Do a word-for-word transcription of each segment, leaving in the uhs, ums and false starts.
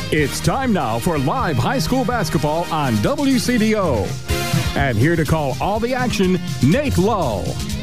It's time now for live high school basketball on W C D O. And here to call all the action, Nate Lull.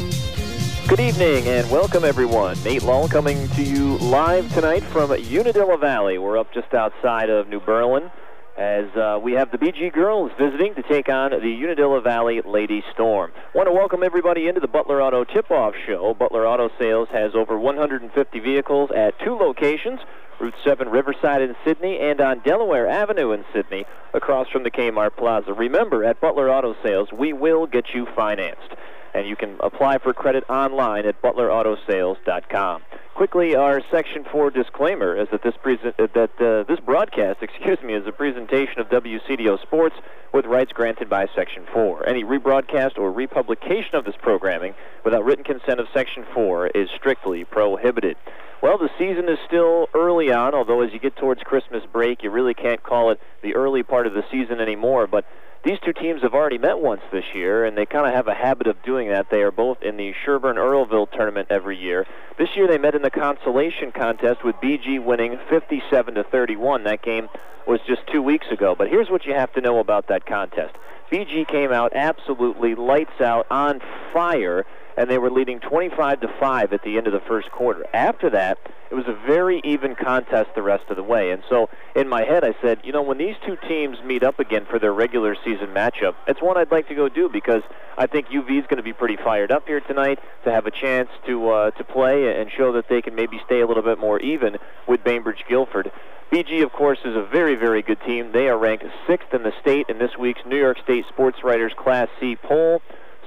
Good evening and welcome everyone. Nate Lull coming to you live tonight from Unadilla Valley. We're up just outside of New Berlin as uh, we have the B G girls visiting to take on the Unadilla Valley Lady Storm. Want to welcome everybody into the Butler Auto Tip-Off Show. Butler Auto Sales has over one hundred fifty vehicles at two locations, Route seven Riverside in Sydney and on Delaware Avenue in Sydney across from the Kmart Plaza. Remember, at Butler Auto Sales, we will get you financed. And you can apply for credit online at butler auto sales dot com. Quickly, our Section four disclaimer is that this present uh, that uh, this broadcast, excuse me, is a presentation of W C D O Sports with rights granted by Section four. Any rebroadcast or republication of this programming without written consent of Section four is strictly prohibited. Well, the season is still early on, although as you get towards Christmas break, you really can't call it the early part of the season anymore, but these two teams have already met once this year, and they kind of have a habit of doing that. They are both in the Sherburne-Earlville tournament every year. This year they met in the consolation contest with B G winning fifty-seven to thirty-one. That game was just two weeks ago. But here's what you have to know about that contest. B G came out absolutely lights out, on fire, and they were leading twenty-five to five at the end of the first quarter. After that, it was a very even contest the rest of the way. And so in my head I said, you know, when these two teams meet up again for their regular season matchup, it's one I'd like to go do because I think U V is going to be pretty fired up here tonight to have a chance to uh, to play and show that they can maybe stay a little bit more even with Bainbridge Guilford. B G, of course, is a very, very good team. They are ranked sixth in the state in this week's New York State Sports Writers Class C poll.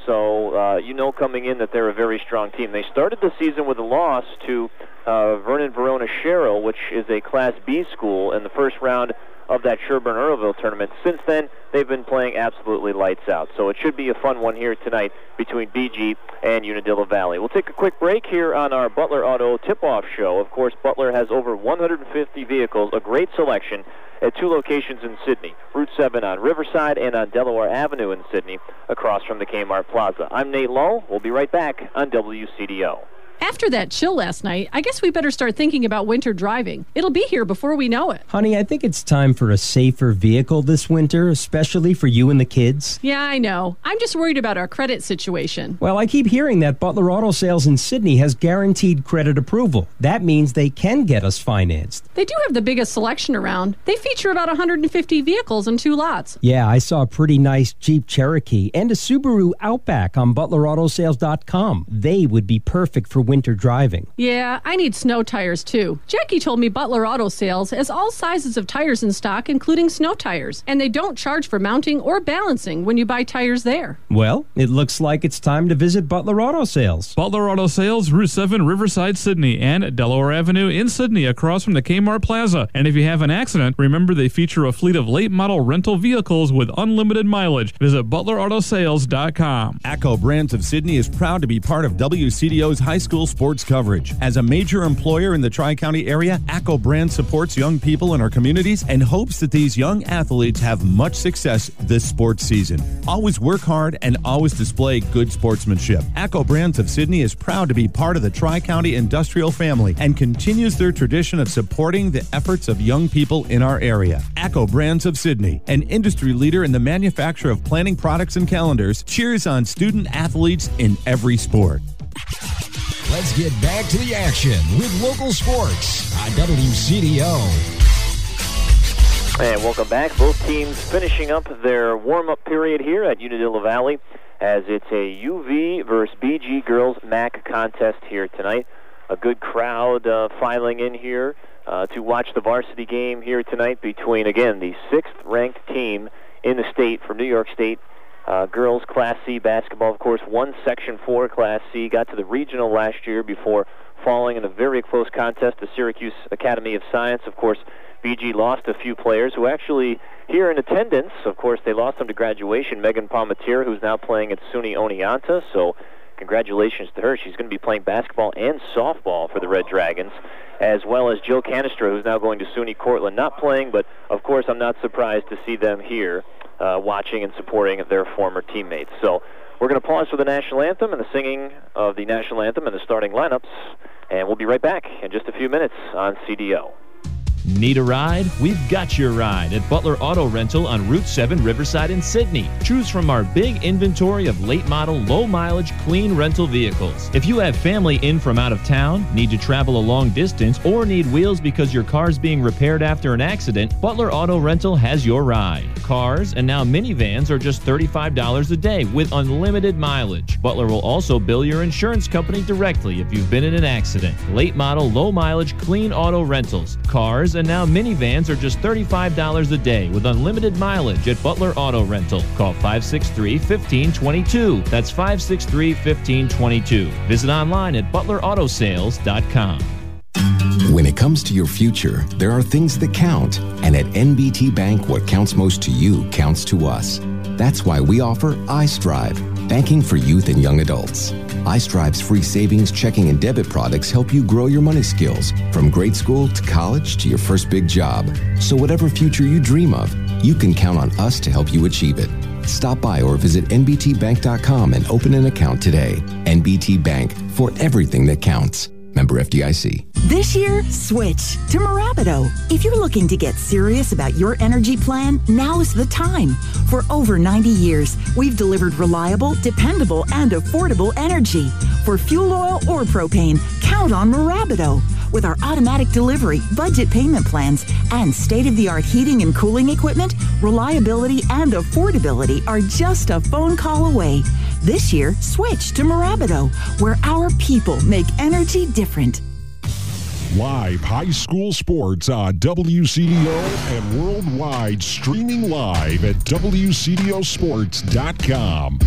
So uh, you know coming in that they're a very strong team. They started the season with a loss to uh, Vernon Verona Sherrill, which is a Class B school, in the first round of that Sherburne-Earlville tournament. Since then, they've been playing absolutely lights out. So it should be a fun one here tonight between B G and Unadilla Valley. We'll take a quick break here on our Butler Auto Tip-Off Show. Of course, Butler has over one hundred fifty vehicles, a great selection at two locations in Sydney, Route seven on Riverside and on Delaware Avenue in Sydney, across from the Kmart Plaza. I'm Nate Lull. We'll be right back on W C D O. After that chill last night, I guess we better start thinking about winter driving. It'll be here before we know it. Honey, I think it's time for a safer vehicle this winter, especially for you and the kids. Yeah, I know. I'm just worried about our credit situation. Well, I keep hearing that Butler Auto Sales in Sydney has guaranteed credit approval. That means they can get us financed. They do have the biggest selection around. They feature about one hundred fifty vehicles in two lots. Yeah, I saw a pretty nice Jeep Cherokee and a Subaru Outback on butler auto sales dot com. They would be perfect for winter driving. Yeah, I need snow tires too. Jackie told me Butler Auto Sales has all sizes of tires in stock, including snow tires, and they don't charge for mounting or balancing when you buy tires there. Well, it looks like it's time to visit Butler Auto Sales. Butler Auto Sales, Route seven, Riverside, Sydney, and Delaware Avenue in Sydney, across from the Kmart Plaza. And if you have an accident, remember they feature a fleet of late model rental vehicles with unlimited mileage. Visit butler auto sales dot com. ACCO Brands of Sydney is proud to be part of W C D O's high school sports coverage. As a major employer in the Tri-County area, ACCO Brands supports young people in our communities and hopes that these young athletes have much success this sports season. Always work hard and always display good sportsmanship. ACCO Brands of Sydney is proud to be part of the Tri-County industrial family and continues their tradition of supporting the efforts of young people in our area. ACCO Brands of Sydney, an industry leader in the manufacture of planning products and calendars, cheers on student athletes in every sport. Let's get back to the action with local sports on W C D O. And welcome back. Both teams finishing up their warm-up period here at Unadilla Valley as it's a U V versus B G girls M A C contest here tonight. A good crowd uh, filing in here uh, to watch the varsity game here tonight between, again, the sixth-ranked team in the state from New York State. Uh, girls Class C basketball, of course, won Section four Class C, got to the regional last year before falling in a very close contest to Syracuse Academy of Science. Of course, B G lost a few players who actually here in attendance. Of course, they lost them to graduation. Megan Palmatier, who's now playing at SUNY Oneonta, so congratulations to her. She's going to be playing basketball and softball for the Red Dragons, as well as Jill Canestra, who's now going to SUNY Cortland. Not playing, but of course I'm not surprised to see them here uh, watching and supporting their former teammates. So we're going to pause for the national anthem and the singing of the national anthem and the starting lineups, and we'll be right back in just a few minutes on C D O. Need a ride? We've got your ride at Butler Auto Rental on Route seven, Riverside in Sydney. Choose from our big inventory of late model, low mileage, clean rental vehicles. If you have family in from out of town, need to travel a long distance, or need wheels because your car's being repaired after an accident, Butler Auto Rental has your ride. Cars and now minivans are just thirty-five dollars a day with unlimited mileage. Butler will also bill your insurance company directly if you've been in an accident. Late model, low mileage, clean auto rentals. Cars and now minivans are just thirty-five dollars a day with unlimited mileage at Butler Auto Rental. Call five six three, one five two two. That's five six three, one five two two. Visit online at butler auto sales dot com. When it comes to your future, there are things that count. And at N B T Bank, what counts most to you counts to us. That's why we offer iStrive, banking for youth and young adults. iStrive's free savings, checking, and debit products help you grow your money skills from grade school to college to your first big job. So whatever future you dream of, you can count on us to help you achieve it. Stop by or visit N B T bank dot com and open an account today. N B T Bank, for everything that counts. Member F D I C. This year, switch to Mirabido. If you're looking to get serious about your energy plan, now is the time. For over ninety years, we've delivered reliable, dependable, and affordable energy. For fuel oil or propane, count on Mirabido. With our automatic delivery, budget payment plans, and state-of-the-art heating and cooling equipment, reliability and affordability are just a phone call away. This year, switch to Mirabido, where our people make energy different. Live high school sports on W C D O and worldwide, streaming live at W C D O sports dot com.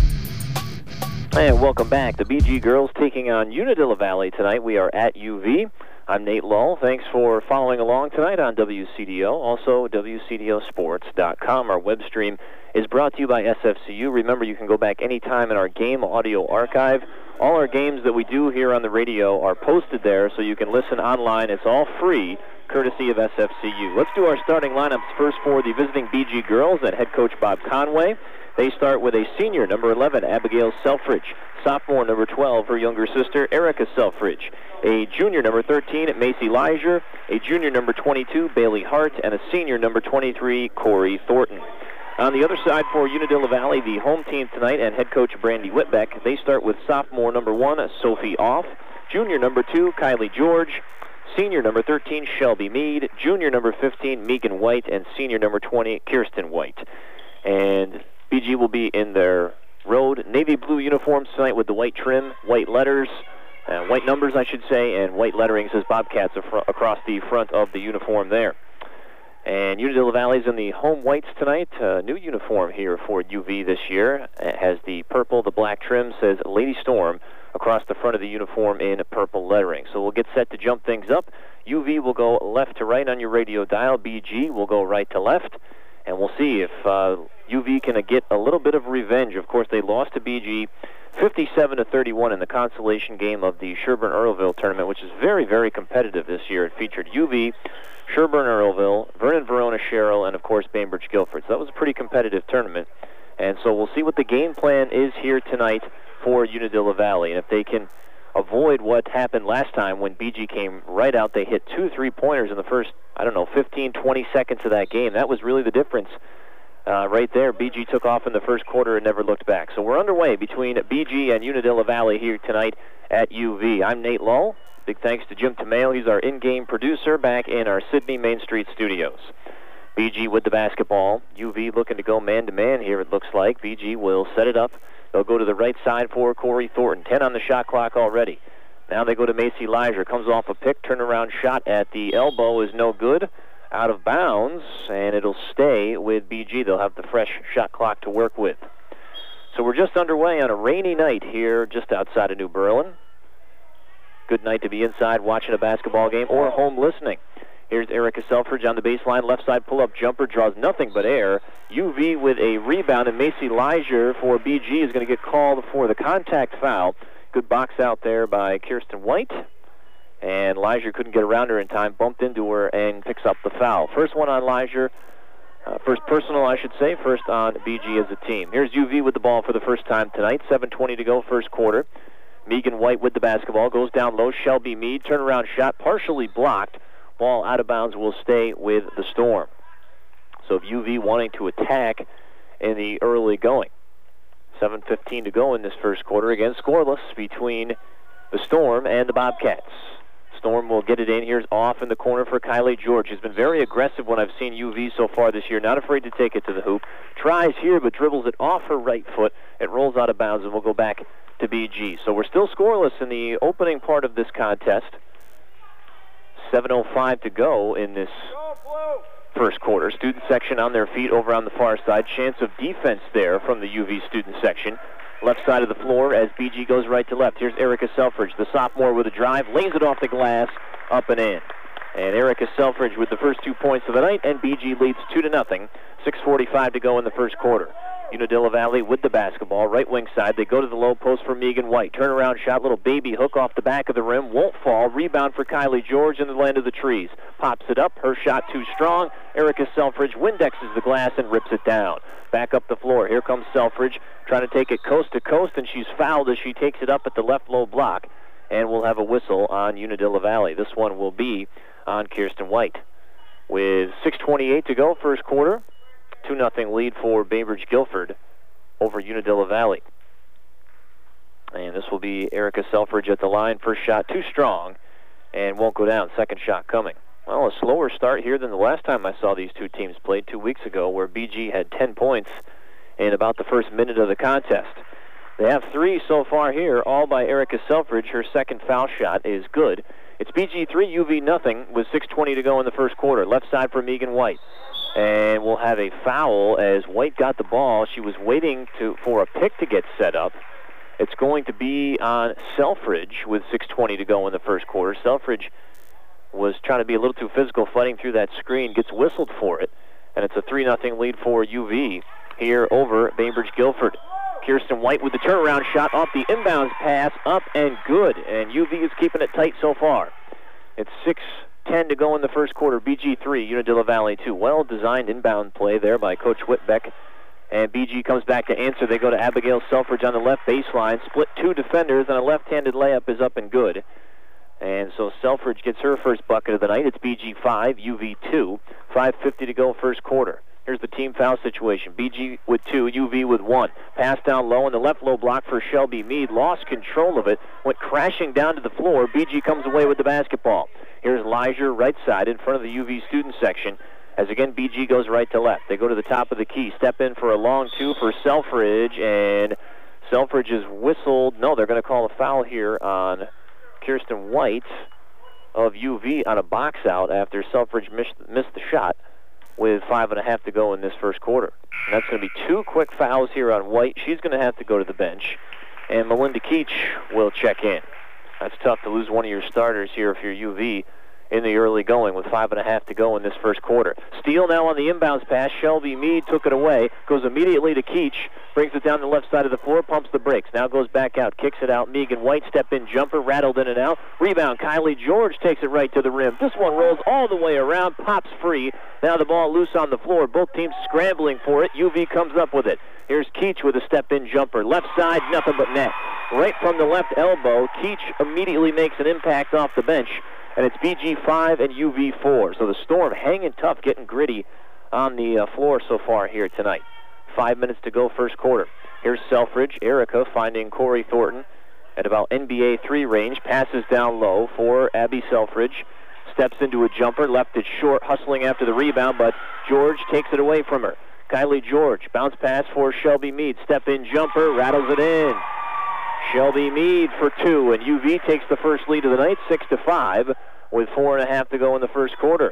And welcome back. The B G girls taking on Unadilla Valley tonight. We are at U V. I'm Nate Lull. Thanks for following along tonight on W C D O. Also, W C D O sports dot com. Our web stream is brought to you by S F C U. Remember, you can go back anytime in our game audio archive. All our games that we do here on the radio are posted there, so you can listen online. It's all free, courtesy of S F C U. Let's do our starting lineups first for the visiting B G girls and head coach Bob Conway. They start with a senior, number eleven, Abigail Selfridge. Sophomore, number twelve, her younger sister, Erica Selfridge. A junior, number thirteen, Macy Leisure. A junior, number twenty-two, Bailey Hart. And a senior, number twenty-three, Corey Thornton. On the other side for Unadilla Valley, the home team tonight and head coach Brandy Whitbeck, they start with sophomore number one, Sophie Off, junior number two, Kylie George, senior number thirteen, Shelby Mead, junior number fifteen, Megan White, and senior number twenty, Kirsten White. And B G will be in their road navy blue uniforms tonight with the white trim, white letters, uh, white numbers, I should say, and white lettering says Bobcats across the front of the uniform there. And Unadilla Valley's in the home whites tonight. Uh, new uniform here for U V this year. It has the purple, the black trim, says Lady Storm across the front of the uniform in purple lettering. So we'll get set to jump things up. U V will go left to right on your radio dial. B G will go right to left. And we'll see if uh, U V can get a little bit of revenge. Of course, they lost to B G fifty-seven to thirty-one in the consolation game of the Sherburne-Earlville tournament, which is very, very competitive this year. It featured U V, Sherburne-Earlville, Vernon-Verona Sherrill, and, of course, Bainbridge-Guilford. So that was a pretty competitive tournament. And so we'll see what the game plan is here tonight for Unadilla Valley. And if they can avoid what happened last time when B G came right out, they hit two three-pointers in the first, I don't know, fifteen, twenty seconds of that game. That was really the difference uh, right there. B G took off in the first quarter and never looked back. So we're underway between B G and Unadilla Valley here tonight at U V. I'm Nate Lull. Big thanks to Jim Tomeo. He's our in-game producer back in our Sydney Main Street studios. B G with the basketball. U V looking to go man-to-man here, it looks like. B G will set it up. They'll go to the right side for Corey Thornton. ten on the shot clock already. Now they go to Macy Leisure. Comes off a pick. Turnaround shot at the elbow is no good. Out of bounds, and it'll stay with B G. They'll have the fresh shot clock to work with. So we're just underway on a rainy night here just outside of New Berlin. Good night to be inside watching a basketball game or home listening. Here's Erica Selfridge on the baseline. Left side pull-up jumper, draws nothing but air. U V with a rebound, and Macy Leisure for B G is going to get called for the contact foul. Good box out there by Kirsten White. And Leisure couldn't get around her in time, bumped into her, and picks up the foul. First one on Leisure. Uh, first personal, I should say. First on B G as a team. Here's U V with the ball for the first time tonight. seven twenty to go, first quarter. Megan White with the basketball. Goes down low. Shelby Mead. Turnaround shot partially blocked. Ball out of bounds will stay with the Storm. So if U V wanting to attack in the early going. seven fifteen to go in this first quarter. Again, scoreless between the Storm and the Bobcats. Storm will get it in. Here's off in the corner for Kylie George, who's been very aggressive when I've seen U V so far this year. Not afraid to take it to the hoop. Tries here, but dribbles it off her right foot. It rolls out of bounds, and we'll go back to B G. So we're still scoreless in the opening part of this contest. seven oh five to go in this first quarter. Student section on their feet over on the far side. Chance of defense there from the U V student section. Left side of the floor as B G goes right to left. Here's Erica Selfridge, the sophomore with a drive, lays it off the glass, up and in. And Erica Selfridge with the first two points of the night, and B G leads two to nothing. six forty-five to go in the first quarter. Unadilla Valley with the basketball, right wing side. They go to the low post for Megan White. Turnaround shot, little baby hook off the back of the rim. Won't fall. Rebound for Kylie George in the land of the trees. Pops it up. Her shot too strong. Erica Selfridge windexes the glass and rips it down. Back up the floor. Here comes Selfridge trying to take it coast to coast, and she's fouled as she takes it up at the left low block. And we'll have a whistle on Unadilla Valley. This one will be on Kirsten White. With six twenty-eight to go, first quarter. two nothing lead for Bainbridge Guilford over Unadilla Valley. And this will be Erica Selfridge at the line. First shot too strong and won't go down. Second shot coming. Well, a slower start here than the last time I saw these two teams played two weeks ago, where B G had ten points in about the first minute of the contest. They have three so far here, all by Erica Selfridge. Her second foul shot is good. It's B G three, U V nothing, with six twenty to go in the first quarter. Left side for Megan White. And we'll have a foul as White got the ball. She was waiting to for a pick to get set up. It's going to be on Selfridge with six twenty to go in the first quarter. Selfridge was trying to be a little too physical, fighting through that screen, gets whistled for it, and it's a three nothing lead for U V here over Bainbridge Guilford. Kirsten White with the turnaround shot off the inbounds pass, up and good, and U V is keeping it tight so far. It's six ten to go in the first quarter. B G three, Unadilla Valley two. Well-designed inbound play there by Coach Whitbeck. And B G comes back to answer. They go to Abigail Selfridge on the left baseline. Split two defenders, and a left-handed layup is up and good. And so Selfridge gets her first bucket of the night. It's B G five, U V two. five fifty to go first quarter. Here's the team foul situation. B G with two, U V with one. Pass down low, and the left low block for Shelby Mead. Lost control of it, went crashing down to the floor. B G comes away with the basketball. Here's Liger right side in front of the U V student section. As again, B G goes right to left. They go to the top of the key. Step in for a long two for Selfridge, and Selfridge is whistled. No, they're going to call a foul here on Kirsten White of U V on a box out after Selfridge missed, missed the shot with five and a half to go in this first quarter. And that's going to be two quick fouls here on White. She's going to have to go to the bench. And Melinda Keach will check in. That's tough to lose one of your starters here if you're U V in the early going with five and a half to go in this first quarter. Steele now on the inbounds pass. Shelby Mead took it away, goes immediately to Keach, brings it down the left side of the floor, pumps the brakes, now goes back out, kicks it out. Megan White, step in jumper, rattled in and out. Rebound, Kylie George takes it right to the rim. This one rolls all the way around, pops free. Now the ball loose on the floor. Both teams scrambling for it. U V comes up with it. Here's Keach with a step-in jumper. Left side, nothing but net. Right from the left elbow, Keach immediately makes an impact off the bench. And it's B G five and U V four. So the Storm hanging tough, getting gritty on the uh, floor so far here tonight. Five minutes to go first quarter. Here's Selfridge. Erica finding Corey Thornton at about N B A three range. Passes down low for Abby Selfridge. Steps into a jumper. Left it short, hustling after the rebound, but George takes it away from her. Kylie George. Bounce pass for Shelby Mead. Step-in jumper. Rattles it in. Shelby Mead for two, and U V takes the first lead of the night, six to five, with four and a half to go in the first quarter.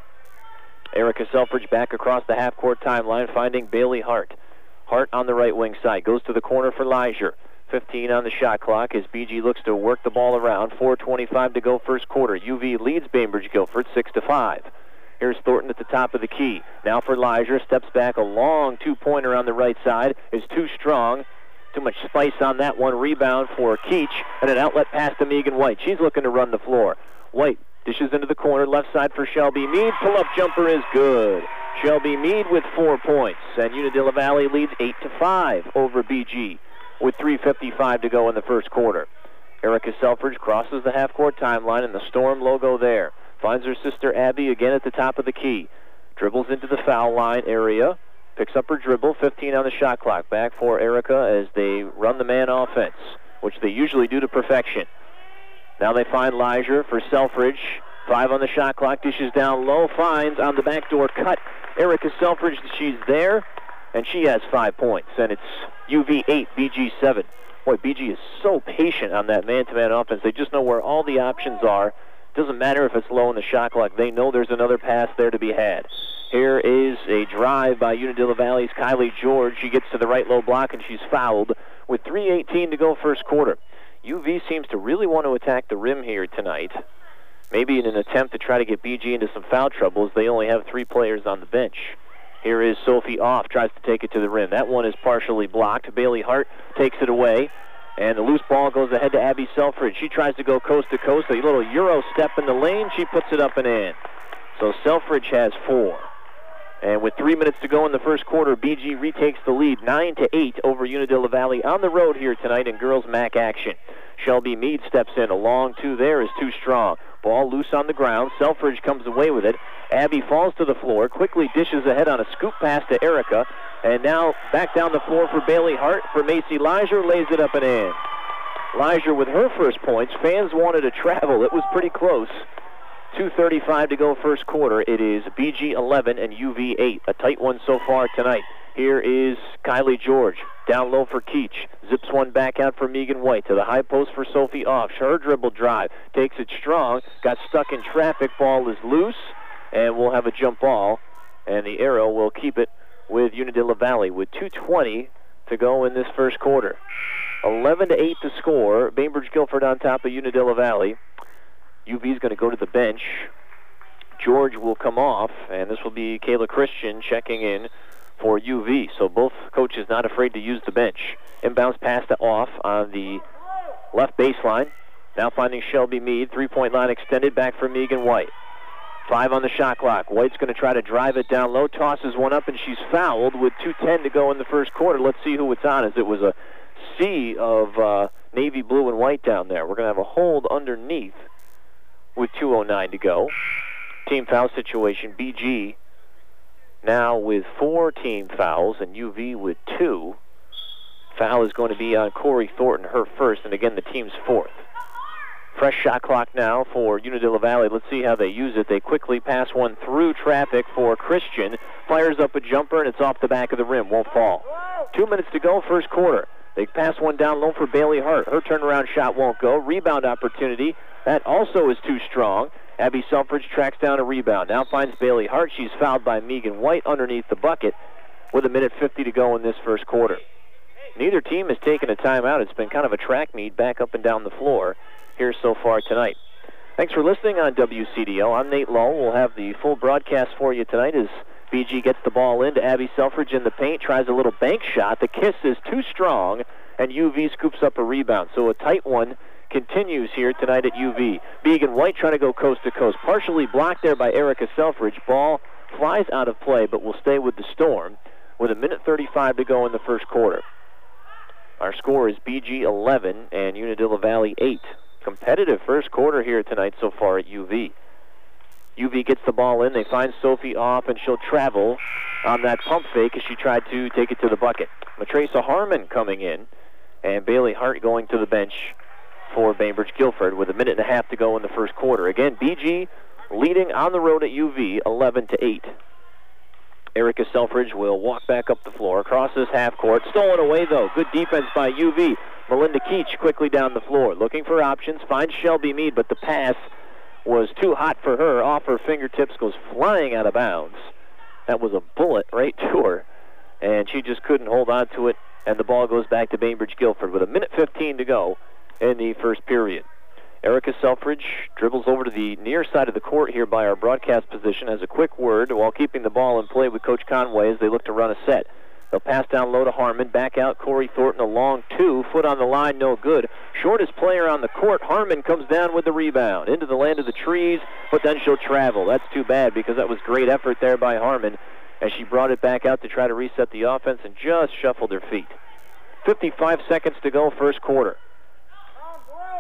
Erica Selfridge back across the half-court timeline, finding Bailey Hart. Hart on the right wing side, goes to the corner for Liger. fifteen on the shot clock as B G looks to work the ball around. four twenty-five to go first quarter. U V leads Bainbridge Guilford six to five. Here's Thornton at the top of the key. Now for Liger, steps back, a long two-pointer on the right side, is too strong. Too much spice on that one. Rebound for Keach, and an outlet pass to Megan White. She's looking to run the floor. White dishes into the corner, left side for Shelby Mead. Pull-up jumper is good. Shelby Mead with four points, and Unadilla Valley leads eight to five over B G with three fifty-five to go in the first quarter. Erica Selfridge crosses the half-court timeline, and the Storm logo there. Finds her sister Abby again at the top of the key. Dribbles into the foul line area. Picks up her dribble. fifteen on the shot clock. Back for Erica as they run the man offense, which they usually do to perfection. Now they find Leisure for Selfridge. Five on the shot clock. Dishes down low. Finds on the backdoor cut. Erica Selfridge, she's there, and she has five points. And it's U V eight, B G seven. Boy, B G is so patient on that man-to-man offense. They just know where all the options are. Doesn't matter if it's low in the shot clock. They know there's another pass there to be had. Here is a drive by Unadilla Valley's Kylie George. She gets to the right low block, and she's fouled with three eighteen to go first quarter. U V seems to really want to attack the rim here tonight, maybe in an attempt to try to get B G into some foul trouble, as they only have three players on the bench. Here is Sophie Off, tries to take it to the rim. That one is partially blocked. Bailey Hart takes it away, and the loose ball goes ahead to Abby Selfridge. She tries to go coast to coast, a little Euro step in the lane. She puts it up and in. So Selfridge has four. And with three minutes to go in the first quarter, B G retakes the lead, nine to eight over Unadilla Valley on the road here tonight in girls' M A C action. Shelby Mead steps in. A long two there is too strong. Ball loose on the ground. Selfridge comes away with it. Abby falls to the floor, quickly dishes ahead on a scoop pass to Erica, and now back down the floor for Bailey Hart. For Macy Leisure, lays it up and in. Leisure with her first points. Fans wanted to travel. It was pretty close. two thirty-five to go first quarter. It is B G eleven and U V eight. A tight one so far tonight. Here is Kylie George. Down low for Keach. Zips one back out for Megan White. To the high post for Sophie Off. Her dribble drive. Takes it strong. Got stuck in traffic. Ball is loose. And we'll have a jump ball. And the arrow will keep it with Unadilla Valley with two twenty to go in this first quarter. eleven to eight to score. Bainbridge Guilford on top of Unadilla Valley. U V is going to go to the bench. George will come off, and this will be Kayla Christian checking in for U V. So both coaches not afraid to use the bench. Inbounds pass to Off on the left baseline. Now finding Shelby Mead. Three-point line extended back for Megan White. Five on the shot clock. White's going to try to drive it down low. Tosses one up, and she's fouled with two ten to go in the first quarter. Let's see who it's on, as it was a sea of uh, navy blue and white down there. We're going to have a hold underneath with two oh nine to go. Team foul situation, B G now with four team fouls and U V with two. Foul is going to be on Corey Thornton, her first, and again the team's fourth. Fresh shot clock now for Unadilla Valley. Let's see how they use it. They quickly pass one through traffic for Christian. Fires up a jumper, and it's off the back of the rim. Won't fall. Two minutes to go, first quarter. They pass one down low for Bailey Hart. Her turnaround shot won't go. Rebound opportunity. That also is too strong. Abby Selfridge tracks down a rebound. Now finds Bailey Hart. She's fouled by Megan White underneath the bucket with a minute fifty to go in this first quarter. Neither team has taken a timeout. It's been kind of a track meet back up and down the floor here so far tonight. Thanks for listening on W C D O. I'm Nate Lull. We'll have the full broadcast for you tonight as B G gets the ball into Abby Selfridge in the paint, tries a little bank shot. The kiss is too strong, and U V scoops up a rebound. So a tight one continues here tonight at U V. Megan White trying to go coast to coast. Partially blocked there by Erica Selfridge. Ball flies out of play, but will stay with the Storm with a minute thirty-five to go in the first quarter. Our score is B G eleven and Unadilla Valley eight. Competitive first quarter here tonight so far at U V. U V gets the ball in. They find Sophie Off, and she'll travel on that pump fake as she tried to take it to the bucket. Matresa Harmon coming in, and Bailey Hart going to the bench for Bainbridge Guilford with a minute and a half to go in the first quarter. Again, B G leading on the road at U V eleven to eight. Erica Selfridge will walk back up the floor, crosses half court. Stolen away, though. Good defense by U V. Melinda Keach quickly down the floor, looking for options, finds Shelby Mead, but the pass was too hot for her. Off her fingertips, goes flying out of bounds. That was a bullet right to her, and she just couldn't hold on to it, and the ball goes back to Bainbridge Guilford with a minute fifteen to go in the first period. Erica Selfridge dribbles over to the near side of the court here by our broadcast position, has a quick word while keeping the ball in play with Coach Conway as they look to run a set. They'll pass down low to Harmon. Back out Corey Thornton, a long two. Foot on the line, no good. Shortest player on the court, Harmon, comes down with the rebound. Into the land of the trees, but then she'll travel. That's too bad because that was great effort there by Harmon as she brought it back out to try to reset the offense and just shuffled her feet. fifty-five seconds to go, first quarter.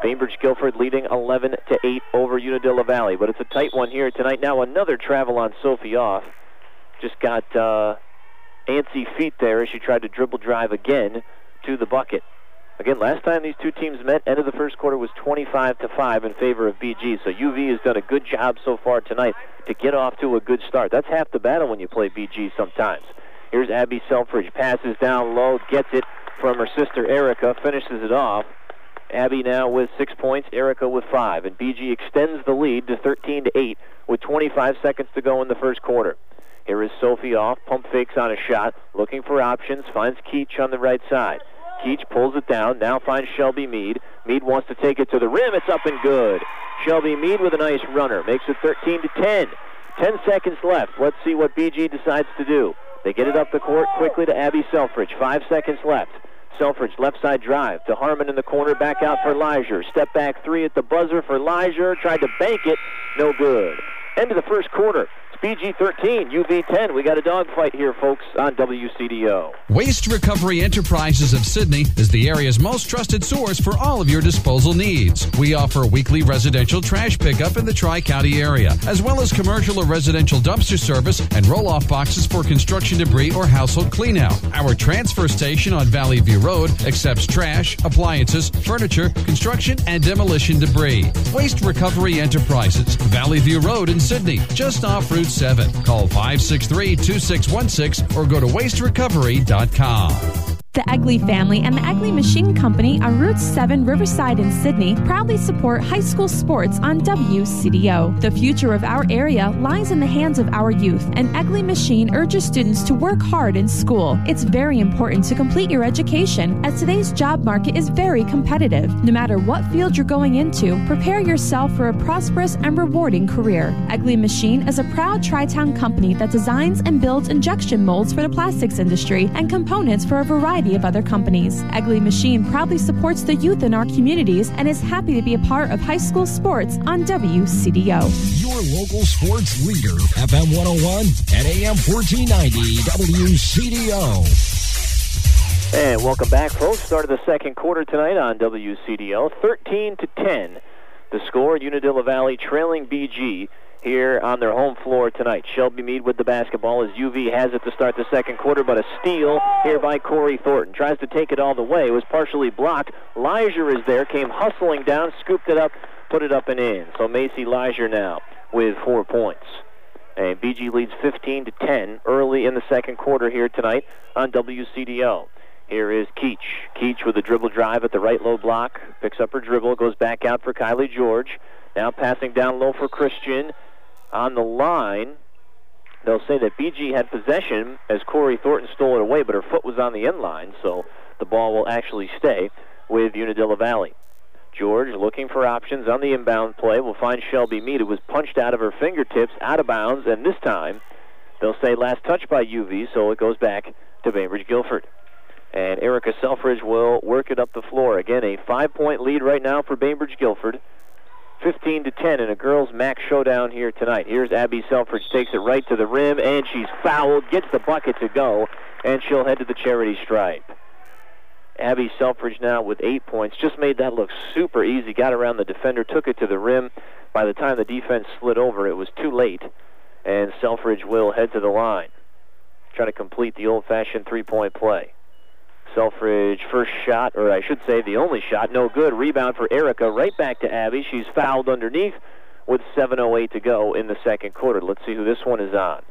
Bainbridge Guilford leading eleven to eight over Unadilla Valley. But it's a tight one here tonight. Now another travel on Sophie off. Just got uh, antsy feet there as she tried to dribble drive again to the bucket. Again, last time these two teams met, end of the first quarter was twenty-five to five in favor of B G. So U V has done a good job so far tonight to get off to a good start. That's half the battle when you play B G sometimes. Here's Abby Selfridge, passes down low, gets it from her sister Erica, finishes it off. Abby now with six points, Erica with five, and B G extends the lead to thirteen to eight with twenty-five seconds to go in the first quarter. Here is Sophie off, pump fakes on a shot, looking for options, finds Keach on the right side. Keach pulls it down, now finds Shelby Mead. Mead wants to take it to the rim, it's up and good. Shelby Mead with a nice runner, makes it thirteen to ten. ten seconds left, let's see what B G decides to do. They get it up the court quickly to Abby Selfridge, five seconds left. Selfridge, left side drive to Harmon in the corner, back out for Leisure. Step back three at the buzzer for Leisure, tried to bank it, no good. End of the first quarter. B G thirteen, U V ten. We got a dogfight here, folks, on W C D O. Waste Recovery Enterprises of Sydney is the area's most trusted source for all of your disposal needs. We offer weekly residential trash pickup in the Tri-County area, as well as commercial or residential dumpster service and roll-off boxes for construction debris or household cleanout. Our transfer station on Valley View Road accepts trash, appliances, furniture, construction, and demolition debris. Waste Recovery Enterprises, Valley View Road in Sydney, just off Route seven. Call five six three, two six one six or go to waste recovery dot com. The Egley family and the Egley Machine Company on Route seven Riverside in Sydney proudly support high school sports on W C D O. The future of our area lies in the hands of our youth, and Egley Machine urges students to work hard in school. It's very important to complete your education, as today's job market is very competitive. No matter what field you're going into, prepare yourself for a prosperous and rewarding career. Egley Machine is a proud Tri-Town company that designs and builds injection molds for the plastics industry and components for a variety of other companies. Egley Machine proudly supports the youth in our communities and is happy to be a part of high school sports on W C D O. Your local sports leader, F M one oh one and A M fourteen ninety W C D O. And welcome back, folks. Start of the second quarter tonight on W C D O. thirteen to ten. The score, Unadilla Valley trailing B G here on their home floor tonight. Shelby Mead with the basketball as U V has it to start the second quarter, but a steal here by Corey Thornton. Tries to take it all the way. It was partially blocked. Leisure is there, came hustling down, scooped it up, put it up and in. So Macy Leisure now with four points. And B G leads fifteen to ten early in the second quarter here tonight on W C D O. Here is Keach. Keach with a dribble drive at the right low block. Picks up her dribble, goes back out for Kylie George. Now passing down low for Christian. On the line, they'll say that B G had possession as Corey Thornton stole it away, but her foot was on the end line, so the ball will actually stay with Unadilla Valley. George looking for options on the inbound play. Will find Shelby Mead, who was punched out of her fingertips, out of bounds, and this time they'll say last touch by U V, so it goes back to Bainbridge Guilford. And Erica Selfridge will work it up the floor. Again, a five-point lead right now for Bainbridge Guilford. fifteen to ten in a girls' MAC showdown here tonight. Here's Abby Selfridge, takes it right to the rim, and she's fouled, gets the bucket to go, and she'll head to the charity stripe. Abby Selfridge now with eight points. Just made that look super easy. Got around the defender, took it to the rim. By the time the defense slid over, it was too late, and Selfridge will head to the line. Try to complete the old-fashioned three-point play. Selfridge first shot, or I should say the only shot, no good. Rebound for Erica, right back to Abby. She's fouled underneath with seven oh eight to go in the second quarter. Let's see who this one is on.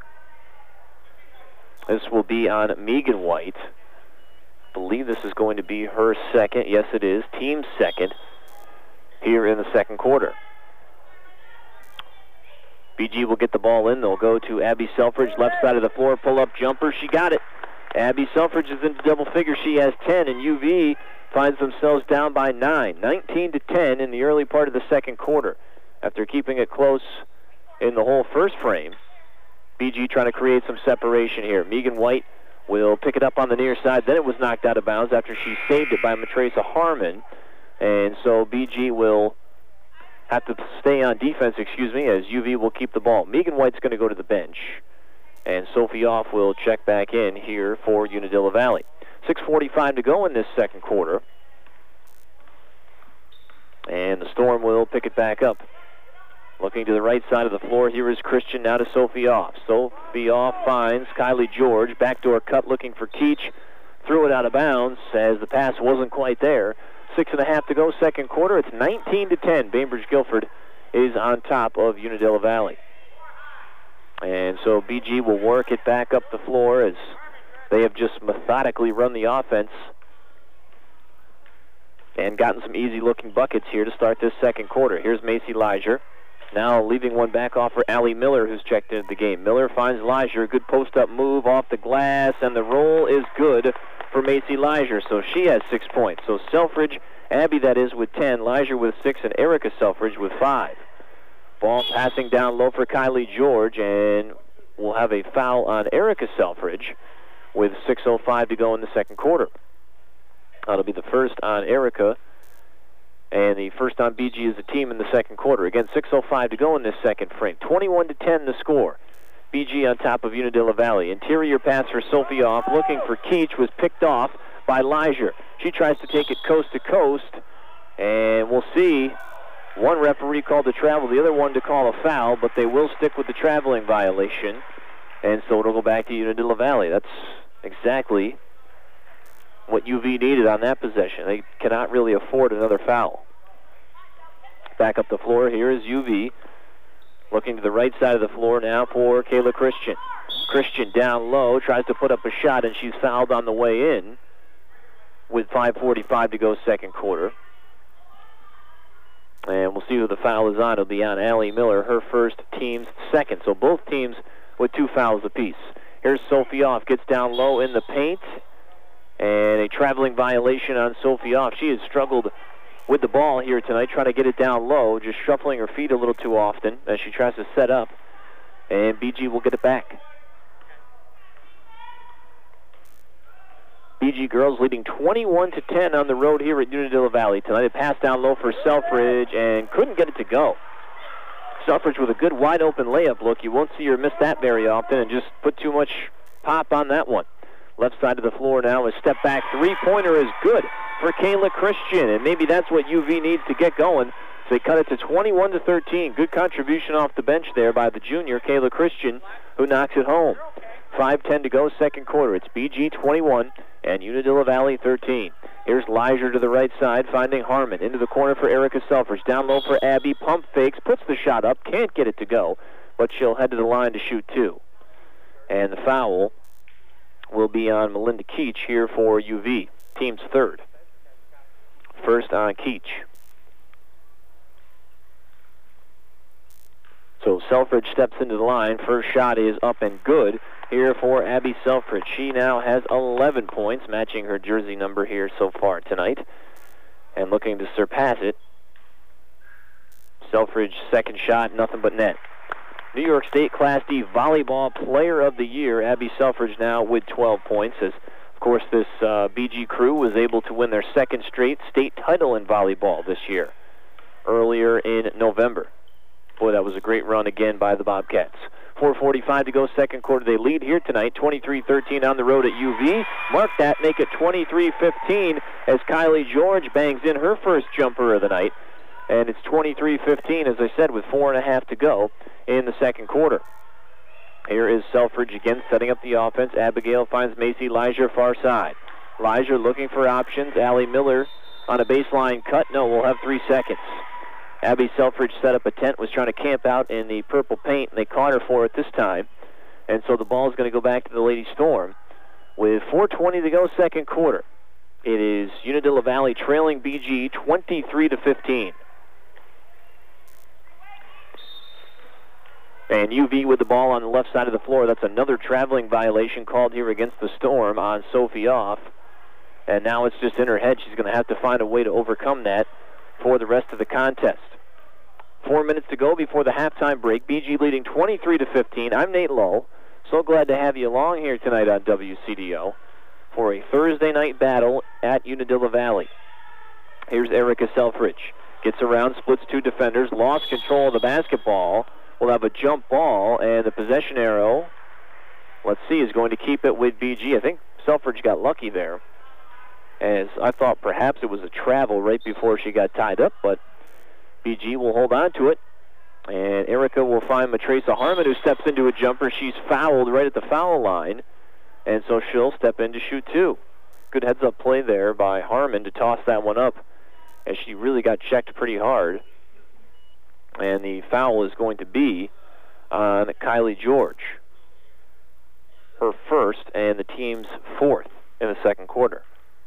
This will be on Megan White. I believe this is going to be her second. Yes, it is. Team second here in the second quarter. B G will get the ball in. They'll go to Abby Selfridge, left side of the floor, pull-up jumper. She got it. Abby Selfridge is into double figures. She has ten, and U V finds themselves down by nine. nineteen to ten in the early part of the second quarter. After keeping it close in the whole first frame, B G trying to create some separation here. Megan White will pick it up on the near side. Then it was knocked out of bounds after she saved it by Matresa Harmon. And so B G will have to stay on defense, excuse me, as U V will keep the ball. Megan White's going to go to the bench. And Sophie Off will check back in here for Unadilla Valley. six forty-five to go in this second quarter. And the Storm will pick it back up. Looking to the right side of the floor, here is Christian now to Sophie Off. Sophie Off finds Kylie George. Backdoor cut looking for Keach. Threw it out of bounds as the pass wasn't quite there. Six and a half to go, second quarter. It's nineteen to ten. Bainbridge Guilford is on top of Unadilla Valley. And so B G will work it back up the floor as they have just methodically run the offense and gotten some easy-looking buckets here to start this second quarter. Here's Macy Leisure. Now leaving one back off for Allie Miller, who's checked into the game. Miller finds Leisure. Good post-up move off the glass, and the roll is good for Macy Leisure. So she has six points. So Selfridge, Abby that is, with ten, Leisure with six, and Erica Selfridge with five. Ball passing down low for Kylie George, and we'll have a foul on Erica Selfridge with six oh five to go in the second quarter. That'll be the first on Erica, and the first on B G as a team in the second quarter. Again, six oh five to go in this second frame. twenty-one to ten the score. B G on top of Unadilla Valley. Interior pass for Sophie Off, looking for Keach, was picked off by Leisure. She tries to take it coast to coast, and we'll see. One referee called the travel, the other one to call a foul, but they will stick with the traveling violation, and so it'll go back to Unadilla Valley. That's exactly what U V needed on that possession. They cannot really afford another foul. Back up the floor, here is U V. Looking to the right side of the floor now for Kayla Christian. Christian down low, tries to put up a shot, and she's fouled on the way in with five forty-five to go second quarter. And we'll see who the foul is on. It'll be on Allie Miller, her first, team's second. So both teams with two fouls apiece. Here's Sophie Off, gets down low in the paint, and a traveling violation on Sophie Off. She has struggled with the ball here tonight, trying to get it down low, just shuffling her feet a little too often as she tries to set up, and B G will get it back. B G girls leading twenty-one to ten on the road here at Unadilla Valley tonight. It passed down low for Selfridge and couldn't get it to go. Selfridge with a good wide open layup look. You won't see her miss that very often, and just put too much pop on that one. Left side of the floor now, a step back three-pointer is good for Kayla Christian, and maybe that's what U V needs to get going. So they cut it to twenty-one to thirteen. Good contribution off the bench there by the junior, Kayla Christian, who knocks it home. five ten to go second quarter. It's B G twenty-one and Unadilla Valley thirteen. Here's Leisure to the right side, finding Harmon. Into the corner for Erica Selfridge. Down low for Abby. Pump fakes, puts the shot up, can't get it to go, but she'll head to the line to shoot two. And the foul will be on Melinda Keach here for U V, team's third. First on Keach. So Selfridge steps into the line. First shot is up and good here for Abby Selfridge. She now has eleven points, matching her jersey number here so far tonight, and looking to surpass it. Selfridge's second shot, nothing but net. New York State Class D Volleyball Player of the Year, Abby Selfridge now with twelve points. As, of course, this uh, B G crew was able to win their second straight state title in volleyball this year, earlier in November. Boy, that was a great run again by the Bobcats. four forty-five to go second quarter. They lead here tonight, twenty-three thirteen on the road at U V. Mark that, make it twenty-three fifteen as Kylie George bangs in her first jumper of the night. And it's twenty-three fifteen, as I said, with four and a half to go in the second quarter. Here is Selfridge again setting up the offense. Abigail finds Macy Leisure far side. Leisure looking for options. Allie Miller on a baseline cut. No, we'll have three seconds. Abby Selfridge set up a tent, was trying to camp out in the purple paint, and they caught her for it this time. And so the ball is going to go back to the Lady Storm with four twenty to go second quarter. It is Unadilla Valley trailing B G twenty-three to fifteen. And U V with the ball on the left side of the floor. That's another traveling violation called here against the Storm on Sophie Off. And now it's just in her head. She's going to have to find a way to overcome that for the rest of the contest. Four minutes to go before the halftime break. B G leading twenty-three to fifteen. I'm Nate Lowe. So glad to have you along here tonight on W C D O for a Thursday night battle at Unadilla Valley. Here's Erica Selfridge. Gets around, splits two defenders, lost control of the basketball. We'll have a jump ball, and the possession arrow, let's see, is going to keep it with B G. I think Selfridge got lucky there, as I thought perhaps it was a travel right before she got tied up, but B G will hold on to it. And Erica will find Matresa Harmon, who steps into a jumper. She's fouled right at the foul line. And so she'll step in to shoot two. Good heads-up play there by Harmon to toss that one up, as she really got checked pretty hard. And the foul is going to be on Kylie George. Her first and the team's fourth in the second quarter.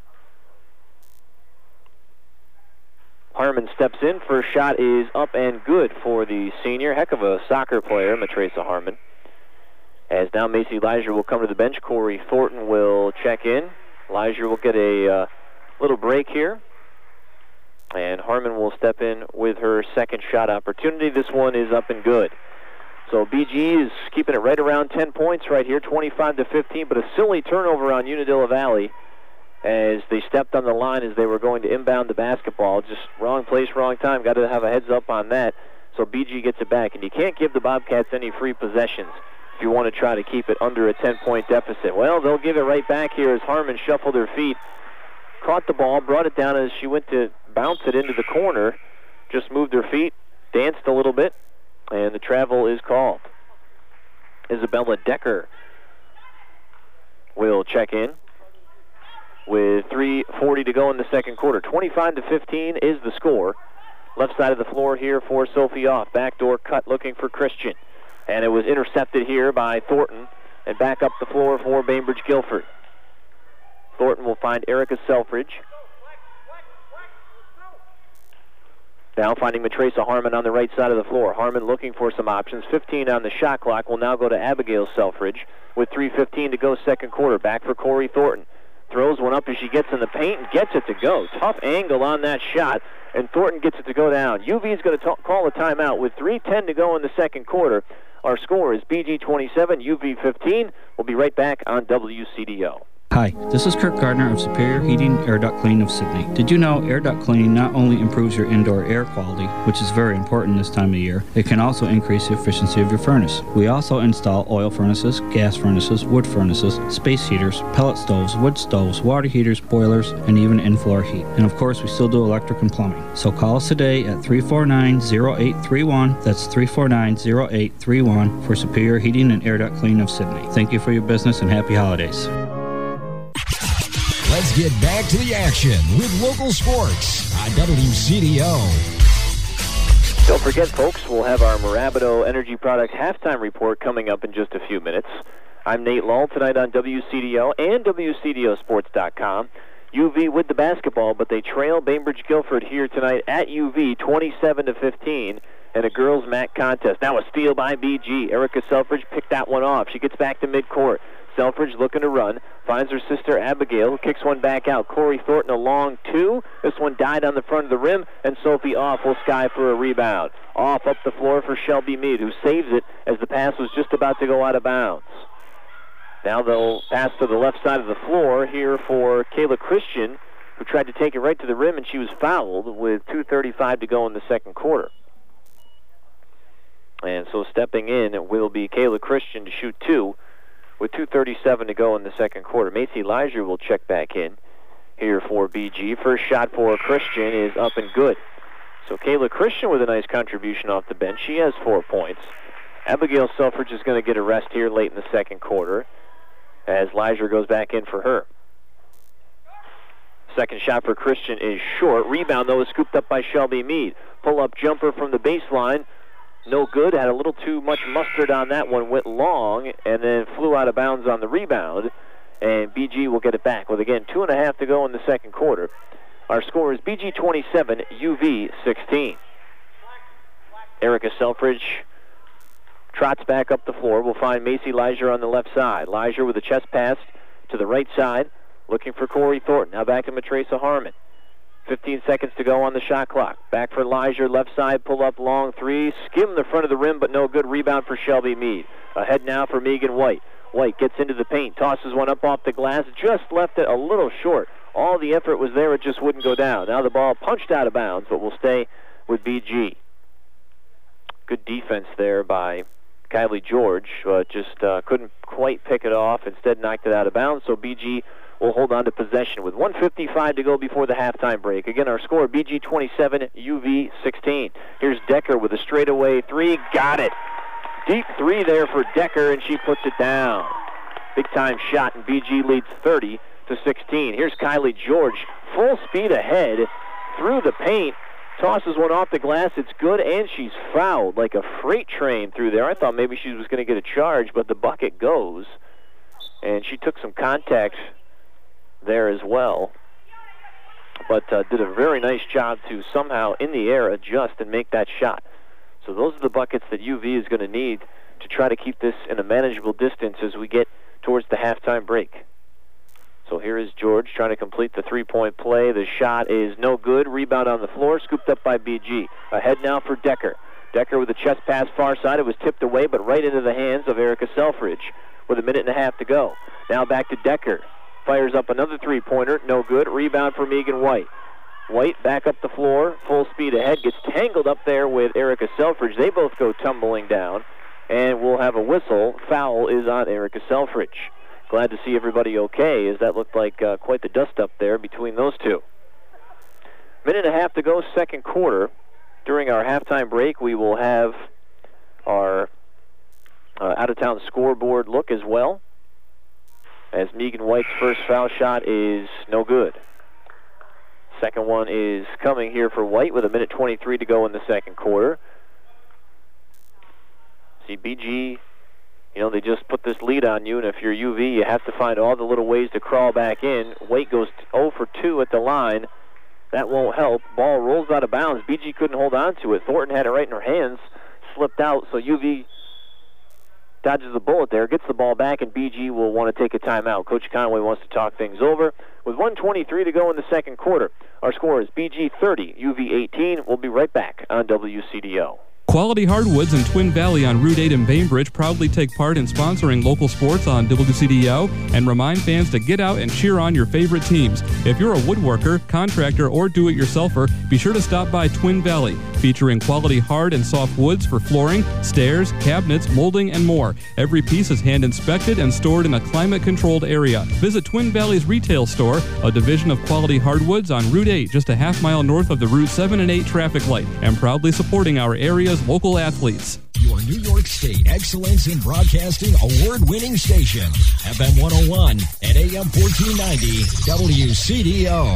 Harmon steps in. First shot is up and good for the senior. Heck of a soccer player, Matresa Harmon. As now Macy Leisure will come to the bench. Corey Thornton will check in. Leisure will get a uh, little break here. And Harmon will step in with her second shot opportunity. This one is up and good. So B G is keeping it right around ten points right here, twenty-five to fifteen, but a silly turnover on Unadilla Valley as they stepped on the line as they were going to inbound the basketball. Just wrong place, wrong time. Got to have a heads up on that. So B G gets it back. And you can't give the Bobcats any free possessions if you want to try to keep it under a ten-point deficit. Well, they'll give it right back here as Harmon shuffled her feet, caught the ball, brought it down as she went to bounce it into the corner, just moved her feet, danced a little bit, and the travel is called. Isabella Decker will check in with three forty to go in the second quarter. twenty-five to fifteen is the score. Left side of the floor here for Sophie Off. Backdoor cut looking for Christian. And it was intercepted here by Thornton. And back up the floor for Bainbridge Guilford. Thornton will find Erica Selfridge. Now finding Matresa Harmon on the right side of the floor. Harmon looking for some options. fifteen on the shot clock will now go to Abigail Selfridge with three fifteen to go second quarter. Back for Corey Thornton. Throws one up as she gets in the paint and gets it to go. Tough angle on that shot, and Thornton gets it to go down. U V is going to call a timeout with three ten to go in the second quarter. Our score is B G twenty-seven, U V fifteen. We'll be right back on W C D O. Hi, this is Kirk Gardner of Superior Heating Air Duct Cleaning of Sydney. Did you know air duct cleaning not only improves your indoor air quality, which is very important this time of year, it can also increase the efficiency of your furnace. We also install oil furnaces, gas furnaces, wood furnaces, space heaters, pellet stoves, wood stoves, water heaters, boilers, and even in-floor heat. And of course, we still do electric and plumbing. So call us today at three four nine, zero eight three one. That's three four nine, zero eight three one for Superior Heating and Air Duct Cleaning of Sydney. Thank you for your business and happy holidays. Let's get back to the action with local sports on W C D O. Don't forget, folks, we'll have our Marabido Energy Products halftime report coming up in just a few minutes. I'm Nate Lull tonight on W C D O and W C D O sports dot com. U V with the basketball, but they trail Bainbridge Guilford here tonight at U V twenty-seven to fifteen in a girls' M A C contest. Now a steal by B G. Erica Selfridge picked that one off. She gets back to midcourt. Selfridge looking to run, finds her sister Abigail, who kicks one back out. Corey Thornton a long two. This one died on the front of the rim, and Sophie Off will sky for a rebound. Off up the floor for Shelby Mead, who saves it as the pass was just about to go out of bounds. Now they'll pass to the left side of the floor here for Kayla Christian, who tried to take it right to the rim, and she was fouled with two thirty-five to go in the second quarter. And so stepping in will be Kayla Christian to shoot two, with two thirty-seven to go in the second quarter. Macy Leisure will check back in here for B G. First shot for Christian is up and good. So Kayla Christian with a nice contribution off the bench. She has four points. Abigail Selfridge is going to get a rest here late in the second quarter as Leisure goes back in for her. Second shot for Christian is short. Rebound, though, is scooped up by Shelby Mead. Pull-up jumper from the baseline. No good. Had a little too much mustard on that one. Went long and then flew out of bounds on the rebound. And B G will get it back with, again, two and a half to go in the second quarter. Our score is B G twenty-seven, U V sixteen. Erica Selfridge trots back up the floor. We'll find Macy Leisure on the left side. Leisure with a chest pass to the right side, looking for Corey Thornton. Now back to Matresa Harmon. fifteen seconds to go on the shot clock. Back for Leisure, left side, pull up long three. Skim the front of the rim, but no good. Rebound for Shelby Mead. Ahead now for Megan White. White gets into the paint, tosses one up off the glass, just left it a little short. All the effort was there, it just wouldn't go down. Now the ball punched out of bounds, but will stay with B G. Good defense there by Kylie George. Uh, just uh, couldn't quite pick it off. Instead knocked it out of bounds, so B G will hold on to possession with one fifty-five to go before the halftime break. Again, our score, B G twenty-seven, U V sixteen. Here's Decker with a straightaway three. Got it. Deep three there for Decker, and she puts it down. Big-time shot, and B G leads thirty to sixteen. Here's Kylie George, full speed ahead, through the paint, tosses one off the glass. It's good, and she's fouled like a freight train through there. I thought maybe she was going to get a charge, but the bucket goes. And she took some contact there as well, but uh, did a very nice job to somehow, in the air, adjust and make that shot. So those are the buckets that U V is going to need to try to keep this in a manageable distance as we get towards the halftime break. So here is George trying to complete the three-point play. The shot is no good. Rebound on the floor, scooped up by B G. Ahead now for Decker. Decker with a chest pass far side. It was tipped away, but right into the hands of Erica Selfridge with a minute and a half to go. Now back to Decker. Fires up another three-pointer. No good. Rebound for Megan White. White back up the floor, full speed ahead, gets tangled up there with Erica Selfridge. They both go tumbling down, and we'll have a whistle. Foul is on Erica Selfridge. Glad to see everybody okay, as that looked like uh, quite the dust-up there between those two. Minute and a half to go, second quarter. During our halftime break, we will have our uh, out-of-town scoreboard look as well, as Megan White's first foul shot is no good. Second one is coming here for White with a minute twenty-three to go in the second quarter. See, B G, you know, they just put this lead on you, and if you're U V, you have to find all the little ways to crawl back in. White goes oh for two at the line. That won't help. Ball rolls out of bounds. B G couldn't hold on to it. Thornton had it right in her hands, slipped out, so U V dodges the bullet there, gets the ball back, and B G will want to take a timeout. Coach Conway wants to talk things over. With one twenty-three to go in the second quarter, our score is B G thirty, U V eighteen. We'll be right back on W C D O. Quality Hardwoods in Twin Valley on Route eight in Bainbridge proudly take part in sponsoring local sports on W C D O and remind fans to get out and cheer on your favorite teams. If you're a woodworker, contractor, or do-it-yourselfer, be sure to stop by Twin Valley, featuring quality hard and soft woods for flooring, stairs, cabinets, molding, and more. Every piece is hand-inspected and stored in a climate-controlled area. Visit Twin Valley's retail store, a division of Quality Hardwoods on Route eight, just a half mile north of the Route seven and eight traffic light, and proudly supporting our area's local athletes. Your New York State Excellence in Broadcasting award-winning station, F M one oh one and A M fourteen ninety W C D O.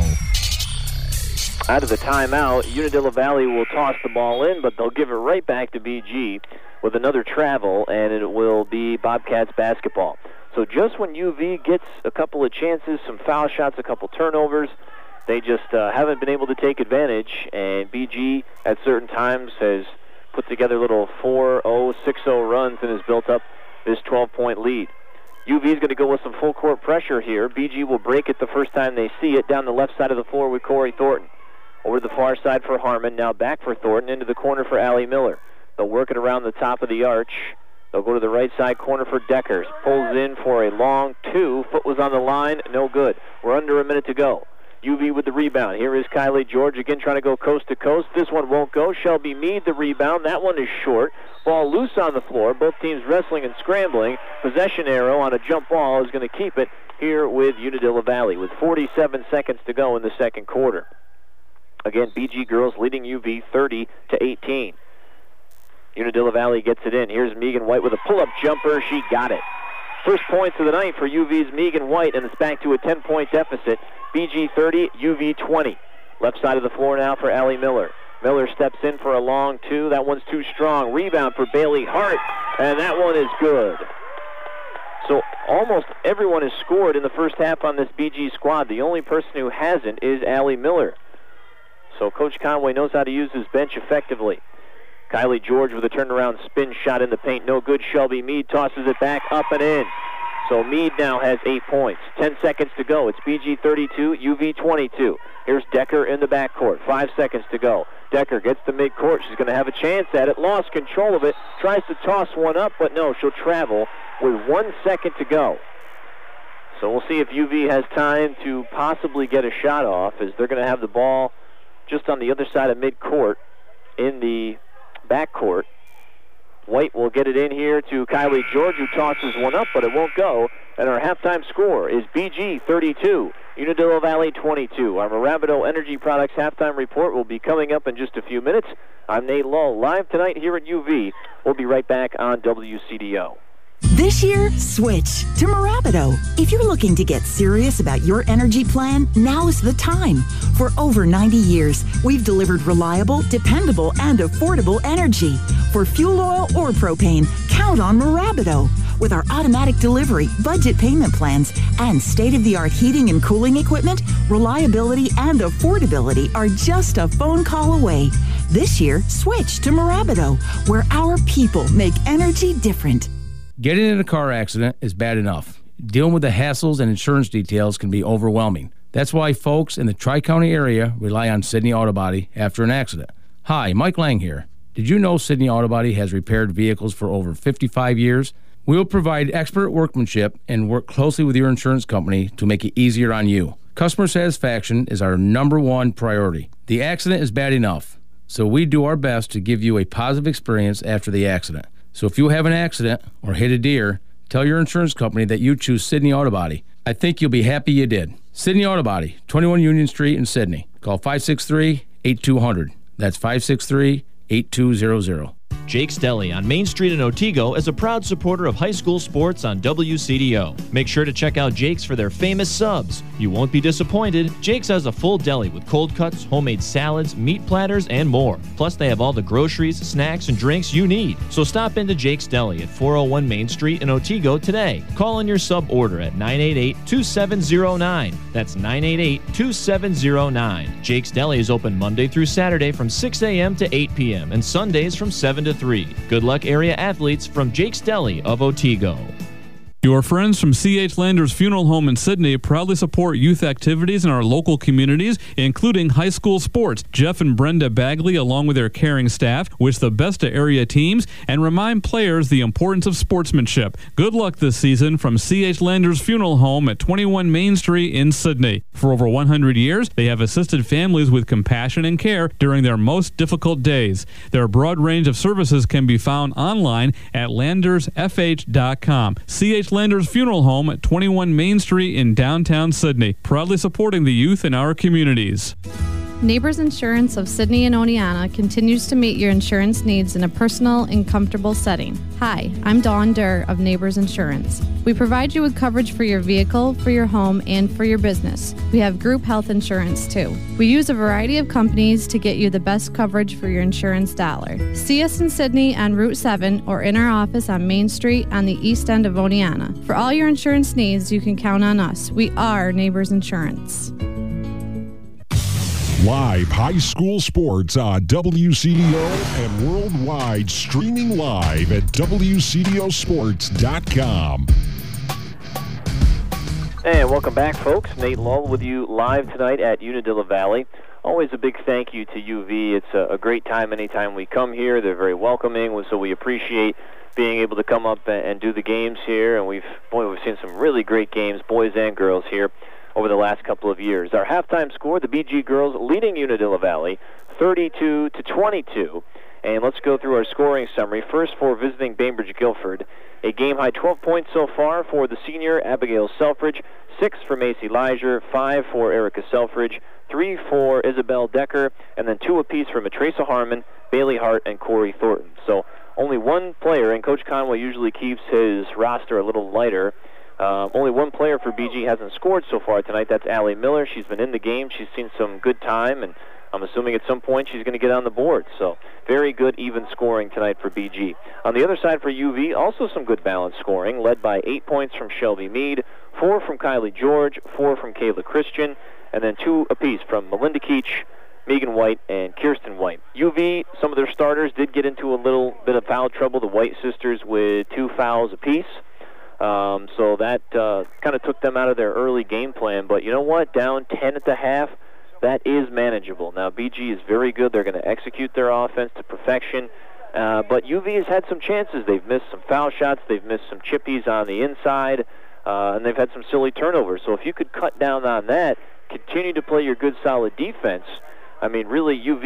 Out of the timeout, Unadilla Valley will toss the ball in, but they'll give it right back to B G with another travel, and it will be Bobcats basketball. So just when U V gets a couple of chances, some foul shots, a couple turnovers, they just uh, haven't been able to take advantage, and B G at certain times has put together little four oh, six oh runs and has built up this twelve-point lead. U V is going to go with some full-court pressure here. B G will break it the first time they see it down the left side of the floor with Corey Thornton. Over the far side for Harmon, now back for Thornton, into the corner for Allie Miller. They'll work it around the top of the arch. They'll go to the right side corner for Deckers. Pulls in for a long two. Foot was on the line, no good. We're under a minute to go. U V with the rebound. Here is Kylie George again trying to go coast to coast. This one won't go. Shelby Mead the rebound. That one is short. Ball loose on the floor. Both teams wrestling and scrambling. Possession arrow on a jump ball is going to keep it here with Unadilla Valley with forty-seven seconds to go in the second quarter. Again, B G girls leading U V thirty to eighteen. Unadilla Valley gets it in. Here's Megan White with a pull-up jumper. She got it. First points of the night for U V's Megan White, and it's back to a ten-point deficit. B G thirty, U V twenty. Left side of the floor now for Allie Miller. Miller steps in for a long two. That one's too strong. Rebound for Bailey Hart, and that one is good. So almost everyone has scored in the first half on this B G squad. The only person who hasn't is Allie Miller. So Coach Conway knows how to use his bench effectively. Kylie George with a turnaround spin shot in the paint. No good. Shelby Mead tosses it back up and in. So Mead now has eight points. Ten seconds to go. It's B G thirty-two, U V twenty-two. Here's Decker in the backcourt. Five seconds to go. Decker gets to midcourt. She's going to have a chance at it. Lost control of it. Tries to toss one up, but no, she'll travel with one second to go. So we'll see if U V has time to possibly get a shot off, as they're going to have the ball just on the other side of midcourt in the backcourt. White will get it in here to Kylie George, who tosses one up, but it won't go. And our halftime score is B G thirty-two, Unadilla Valley twenty-two. Our Marabido Energy Products halftime report will be coming up in just a few minutes. I'm Nate Lull, live tonight here at U V. We'll be right back on W C D O. This year, switch to Marabido. If you're looking to get serious about your energy plan, now is the time. For over ninety years, we've delivered reliable, dependable, and affordable energy. For fuel oil or propane, count on Marabido. With our automatic delivery, budget payment plans, and state-of-the-art heating and cooling equipment, reliability and affordability are just a phone call away. This year, switch to Marabido, where our people make energy different. Getting in a car accident is bad enough. Dealing with the hassles and insurance details can be overwhelming. That's why folks in the Tri-County area rely on Sydney Auto Body after an accident. Hi, Mike Lang here. Did you know Sydney Auto Body has repaired vehicles for over fifty-five years? We will provide expert workmanship and work closely with your insurance company to make it easier on you. Customer satisfaction is our number one priority. The accident is bad enough, so we do our best to give you a positive experience after the accident. So if you have an accident or hit a deer, tell your insurance company that you choose Sydney Auto Body. I think you'll be happy you did. Sydney Auto Body, twenty-one Union Street in Sydney. Call five six three, eight two zero zero. That's five six three, eight two zero zero. Jake's Deli on Main Street in Otsego is a proud supporter of high school sports on W C D O. Make sure to check out Jake's for their famous subs. You won't be disappointed. Jake's has a full deli with cold cuts, homemade salads, meat platters, and more. Plus, they have all the groceries, snacks, and drinks you need. So stop into Jake's Deli at four oh one Main Street in Otsego today. Call in your sub order at nine eight eight, two seven zero nine. That's nine eight eight, two seven zero nine. Jake's Deli is open Monday through Saturday from six a.m. to eight p.m. and Sundays from seven to three. Good luck, area athletes from Jake's Deli of Otsego. Your friends from C H Landers Funeral Home in Sydney proudly support youth activities in our local communities, including high school sports. Jeff and Brenda Bagley, along with their caring staff, wish the best to area teams and remind players the importance of sportsmanship. Good luck this season from C H Landers Funeral Home at twenty-one Main Street in Sydney. For over one hundred years, they have assisted families with compassion and care during their most difficult days. Their broad range of services can be found online at landers f h dot com. C H Landers Funeral Home at twenty-one Main Street in downtown Sydney, proudly supporting the youth in our communities. Neighbors Insurance of Sydney and Oneonta continues to meet your insurance needs in a personal and comfortable setting. Hi, I'm Dawn Durr of Neighbors Insurance. We provide you with coverage for your vehicle, for your home, and for your business. We have group health insurance too. We use a variety of companies to get you the best coverage for your insurance dollar. See us in Sydney on Route seven or in our office on Main Street on the east end of Oneonta. For all your insurance needs, you can count on us. We are Neighbors Insurance. Live high school sports on W C D O and worldwide, streaming live at W C D O sports dot com. And welcome back, folks. Nate Lull with you live tonight at Unadilla Valley. Always a big thank you to U V. It's a, a great time anytime we come here. They're very welcoming, so we appreciate being able to come up and, and do the games here. And we've, boy, we've seen some really great games, boys and girls here, over the last couple of years. Our halftime score, the B G girls leading Unadilla Valley thirty-two to twenty-two. And let's go through our scoring summary. First for visiting Bainbridge Guilford. A game-high twelve points so far for the senior Abigail Selfridge, six for Macy Leisure, five for Erica Selfridge, three for Isabel Decker, and then two apiece for Matresa Harmon, Bailey Hart, and Corey Thornton. So only one player, and Coach Conway usually keeps his roster a little lighter. Uh, only one player for B G hasn't scored so far tonight. That's Allie Miller. She's been in the game. She's seen some good time, and I'm assuming at some point she's going to get on the board. So very good even scoring tonight for B G. On the other side for U V, also some good balanced scoring, led by eight points from Shelby Mead, four from Kylie George, four from Kayla Christian, and then two apiece from Melinda Keach, Megan White, and Kirsten White. U V, some of their starters did get into a little bit of foul trouble. The White sisters with two fouls apiece. Um, so that uh, kind of took them out of their early game plan. But you know what? Down ten at the half, that is manageable. Now, B G is very good. They're going to execute their offense to perfection. Uh, but U V has had some chances. They've missed some foul shots. They've missed some chippies on the inside. Uh, and they've had some silly turnovers. So if you could cut down on that, continue to play your good, solid defense, I mean, really, U V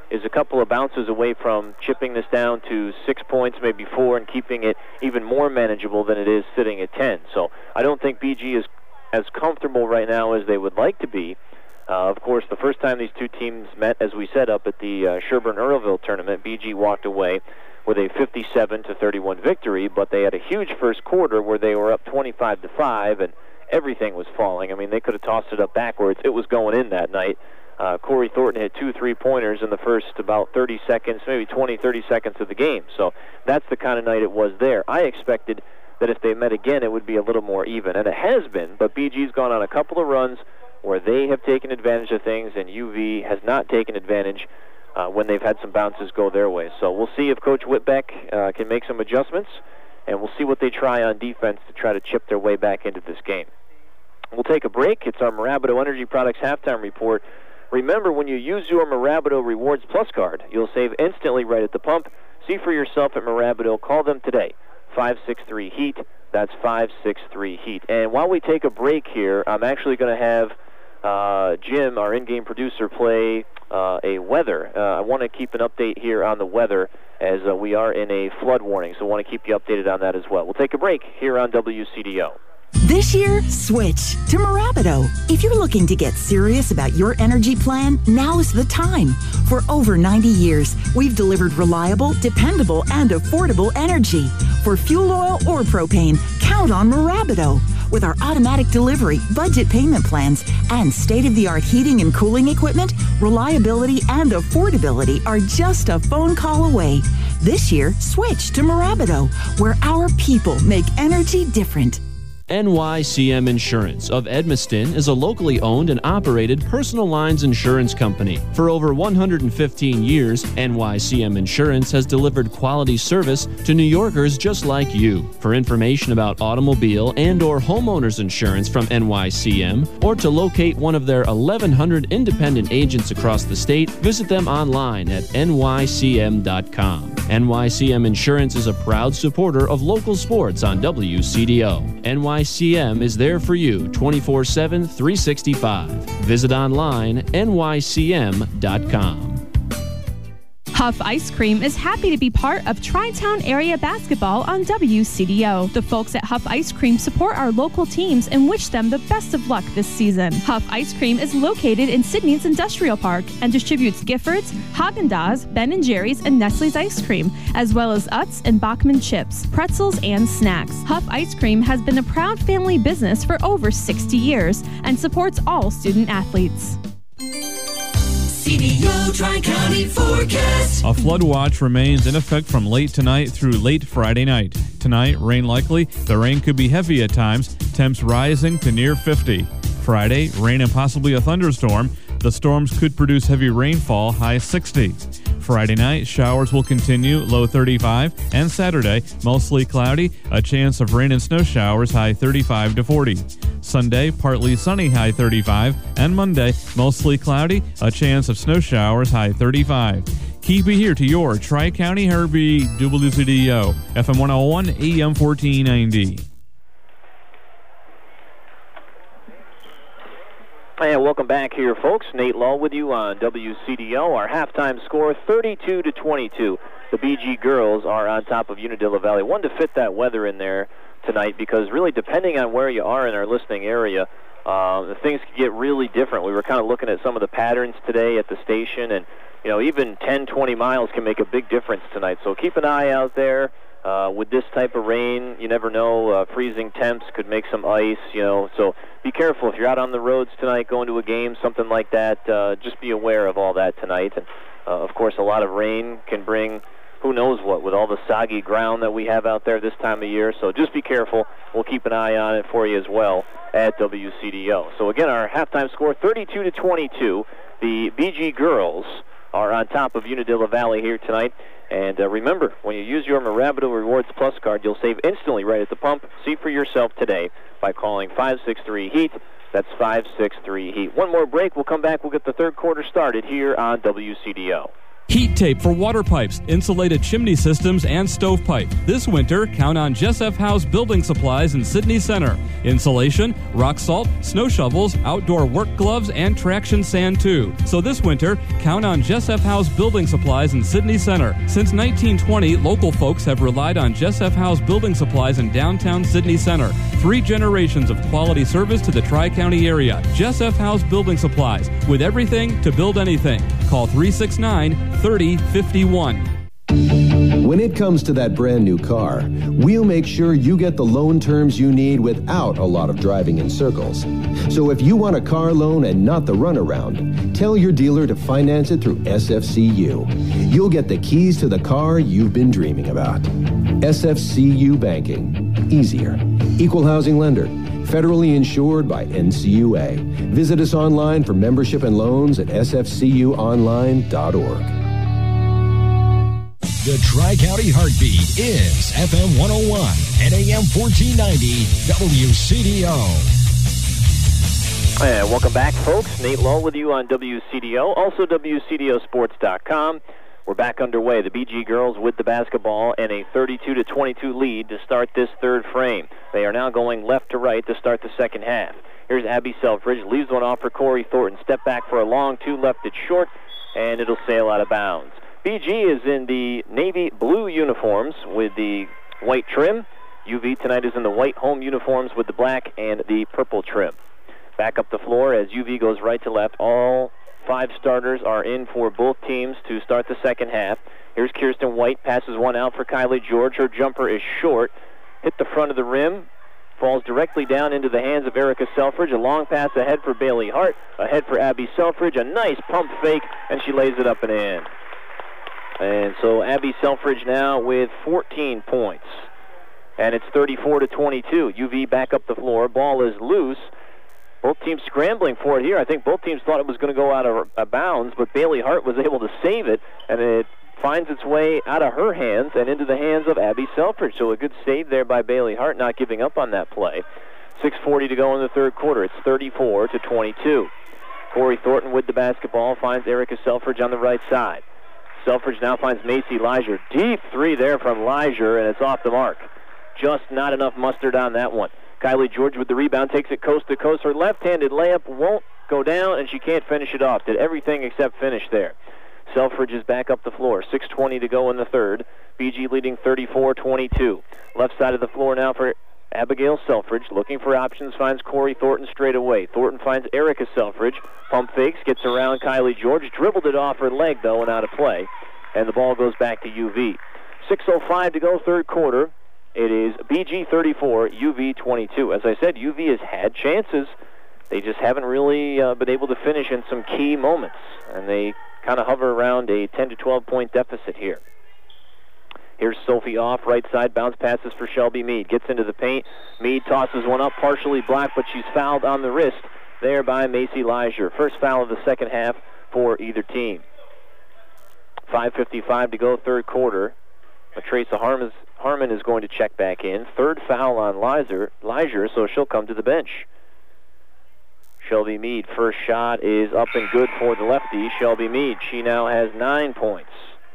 is a couple of bounces away from chipping this down to six points, maybe four, and keeping it even more manageable than it is sitting at ten. So I don't think B G is as comfortable right now as they would like to be. Uh, of course, the first time these two teams met, as we said up at the uh, Sherburne-Earlville tournament, B G walked away with a fifty-seven to thirty-one victory, but they had a huge first quarter where they were up twenty-five to five, and everything was falling. I mean, they could have tossed it up backwards. It was going in that night. Uh, Corey Thornton hit two three-pointers in the first about thirty seconds, maybe twenty, thirty seconds of the game. So that's the kind of night it was there. I expected that if they met again, it would be a little more even, and it has been, but B G's gone on a couple of runs where they have taken advantage of things, and U V has not taken advantage uh, when they've had some bounces go their way. So we'll see if Coach Whitbeck uh, can make some adjustments, and we'll see what they try on defense to try to chip their way back into this game. We'll take a break. It's our Mirabito Energy Products halftime report. Remember, when you use your Mirabito Rewards Plus card, you'll save instantly right at the pump. See for yourself at Mirabito. Call them today, five six three HEAT. That's five six three HEAT. And while we take a break here, I'm actually going to have uh, Jim, our in-game producer, play uh, a weather. Uh, I want to keep an update here on the weather as uh, we are in a flood warning, so I want to keep you updated on that as well. We'll take a break here on W C D O. This year, switch to Mirabito. If you're looking to get serious about your energy plan, now is the time. For over ninety years, we've delivered reliable, dependable, and affordable energy. For fuel oil or propane, count on Mirabito. With our automatic delivery, budget payment plans, and state-of-the-art heating and cooling equipment, reliability and affordability are just a phone call away. This year, switch to Mirabito, where our people make energy different. N Y C M Insurance of Edmiston is a locally owned and operated personal lines insurance company. For over one hundred fifteen years, N Y C M Insurance has delivered quality service to New Yorkers just like you. For information about automobile and or homeowners insurance from N Y C M, or to locate one of their eleven hundred independent agents across the state, visit them online at N Y C M dot com. N Y C M Insurance is a proud supporter of local sports on W C D O. N Y C M is there for you twenty-four seven, three sixty-five. Visit online, N Y C M dot com. Huff Ice Cream is happy to be part of Tri-Town Area Basketball on W C D O. The folks at Huff Ice Cream support our local teams and wish them the best of luck this season. Huff Ice Cream is located in Sydney's Industrial Park and distributes Giffords, Haagen-Dazs, Ben and Jerry's, and Nestle's ice cream, as well as Utz and Bachman chips, pretzels, and snacks. Huff Ice Cream has been a proud family business for over sixty years and supports all student athletes. C D O Tri-County forecast. A flood watch remains in effect from late tonight through late Friday night. Tonight, rain likely. The rain could be heavy at times. Temps rising to near fifty. Friday, rain and possibly a thunderstorm. The storms could produce heavy rainfall, high sixty. Friday night, showers will continue, low thirty-five. And Saturday, mostly cloudy, a chance of rain and snow showers, high thirty-five to forty. Sunday, partly sunny, high thirty-five. And Monday, mostly cloudy, a chance of snow showers, high thirty-five. Keep it here to your Tri-County Herbie W C D O, F M one oh one, A M fourteen ninety. And welcome back here, folks. Nate Lull with you on W C D O. Our halftime score, thirty-two to twenty-two. The B G girls are on top of Unadilla Valley. Wanted to fit that weather in there tonight because really depending on where you are in our listening area, uh, the things could get really different. We were kind of looking at some of the patterns today at the station, and you know, even ten, twenty miles can make a big difference tonight. So keep an eye out there. Uh, with this type of rain, you never know. Uh, freezing temps could make some ice, you know. So be careful if you're out on the roads tonight, going to a game, something like that. Uh, just be aware of all that tonight. And uh, of course, a lot of rain can bring who knows what with all the soggy ground that we have out there this time of year. So just be careful. We'll keep an eye on it for you as well at W C D O. So again, our halftime score, thirty-two to twenty-two. The B G girls are on top of Unadilla Valley here tonight. And uh, remember, when you use your Mirabito Rewards Plus card, you'll save instantly right at the pump. See for yourself today by calling five six three HEAT. That's five six three HEAT. One more break. We'll come back. We'll get the third quarter started here on W C D O. Heat tape for water pipes, insulated chimney systems, and stovepipe. This winter, count on Jess F. House Building Supplies in Sydney Center. Insulation, rock salt, snow shovels, outdoor work gloves, and traction sand too. So this winter, count on Jess F. House Building Supplies in Sydney Center. Since nineteen twenty, local folks have relied on Jess F. House Building Supplies in downtown Sydney Center. Three generations of quality service to the Tri-County area. Jess F. House Building Supplies, with everything to build anything. Call three six nine, thirty fifty-one. When it comes to that brand new car, we'll make sure you get the loan terms you need without a lot of driving in circles. So if you want a car loan and not the runaround, tell your dealer to finance it through S F C U. You'll get the keys to the car you've been dreaming about. S F C U Banking. Easier. Equal housing lender. Federally insured by N C U A. Visit us online for membership and loans at s f c u online dot org. The Tri-County Heartbeat is F M one oh one and A M fourteen ninety W C D O. And welcome back, folks. Nate Lull with you on W C D O, also W C D O sports dot com. We're back underway. The B G girls with the basketball and a thirty-two to twenty-two lead to start this third frame. They are now going left to right to start the second half. Here's Abby Selfridge, leaves one off for Corey Thornton. Step back for a long two, left it short, and it'll sail out of bounds. B G is in the navy blue uniforms with the white trim. U V tonight is in the white home uniforms with the black and the purple trim. Back up the floor as U V goes right to left. All five starters are in for both teams to start the second half. Here's Kirsten White, passes one out for Kylie George. Her jumper is short, hit the front of the rim, falls directly down into the hands of Erica Selfridge. A long pass ahead for Bailey Hart, ahead for Abby Selfridge. A nice pump fake, and she lays it up and in. And so Abby Selfridge now with fourteen points. And it's thirty-four to twenty-two. U V back up the floor. Ball is loose. Both teams scrambling for it here. I think both teams thought it was going to go out of, of bounds, but Bailey Hart was able to save it, and it finds its way out of her hands and into the hands of Abby Selfridge. So a good save there by Bailey Hart, not giving up on that play. six forty to go in the third quarter. It's thirty-four to twenty-two. Corey Thornton with the basketball finds Erica Selfridge on the right side. Selfridge now finds Macy Leisure. Deep three there from Leisure, and it's off the mark. Just not enough mustard on that one. Kylie George with the rebound, takes it coast to coast. Her left-handed layup won't go down, and she can't finish it off. Did everything except finish there. Selfridge is back up the floor. six twenty to go in the third. B G leading thirty-four twenty-two. Left side of the floor now for Abigail Selfridge. Looking for options, finds Corey Thornton straight away. Thornton finds Erica Selfridge. Pump fakes, gets around Kylie George. Dribbled it off her leg, though, and out of play. And the ball goes back to U V. six oh five to go, third quarter. It is B G thirty-four, U V twenty-two. As I said, U V has had chances. They just haven't really uh, been able to finish in some key moments. And they kind of hover around a ten to twelve point deficit here. Here's Sophie off, right side, bounce passes for Shelby Mead. Gets into the paint. Mead tosses one up, partially blocked, but she's fouled on the wrist there by Macy Leisure. First foul of the second half for either team. five fifty-five to go, third quarter. Matresa Harmon, Harmon is going to check back in. Third foul on Leisure, Leisure, so she'll come to the bench. Shelby Mead, first shot is up and good for the lefty. Shelby Mead, she now has nine points.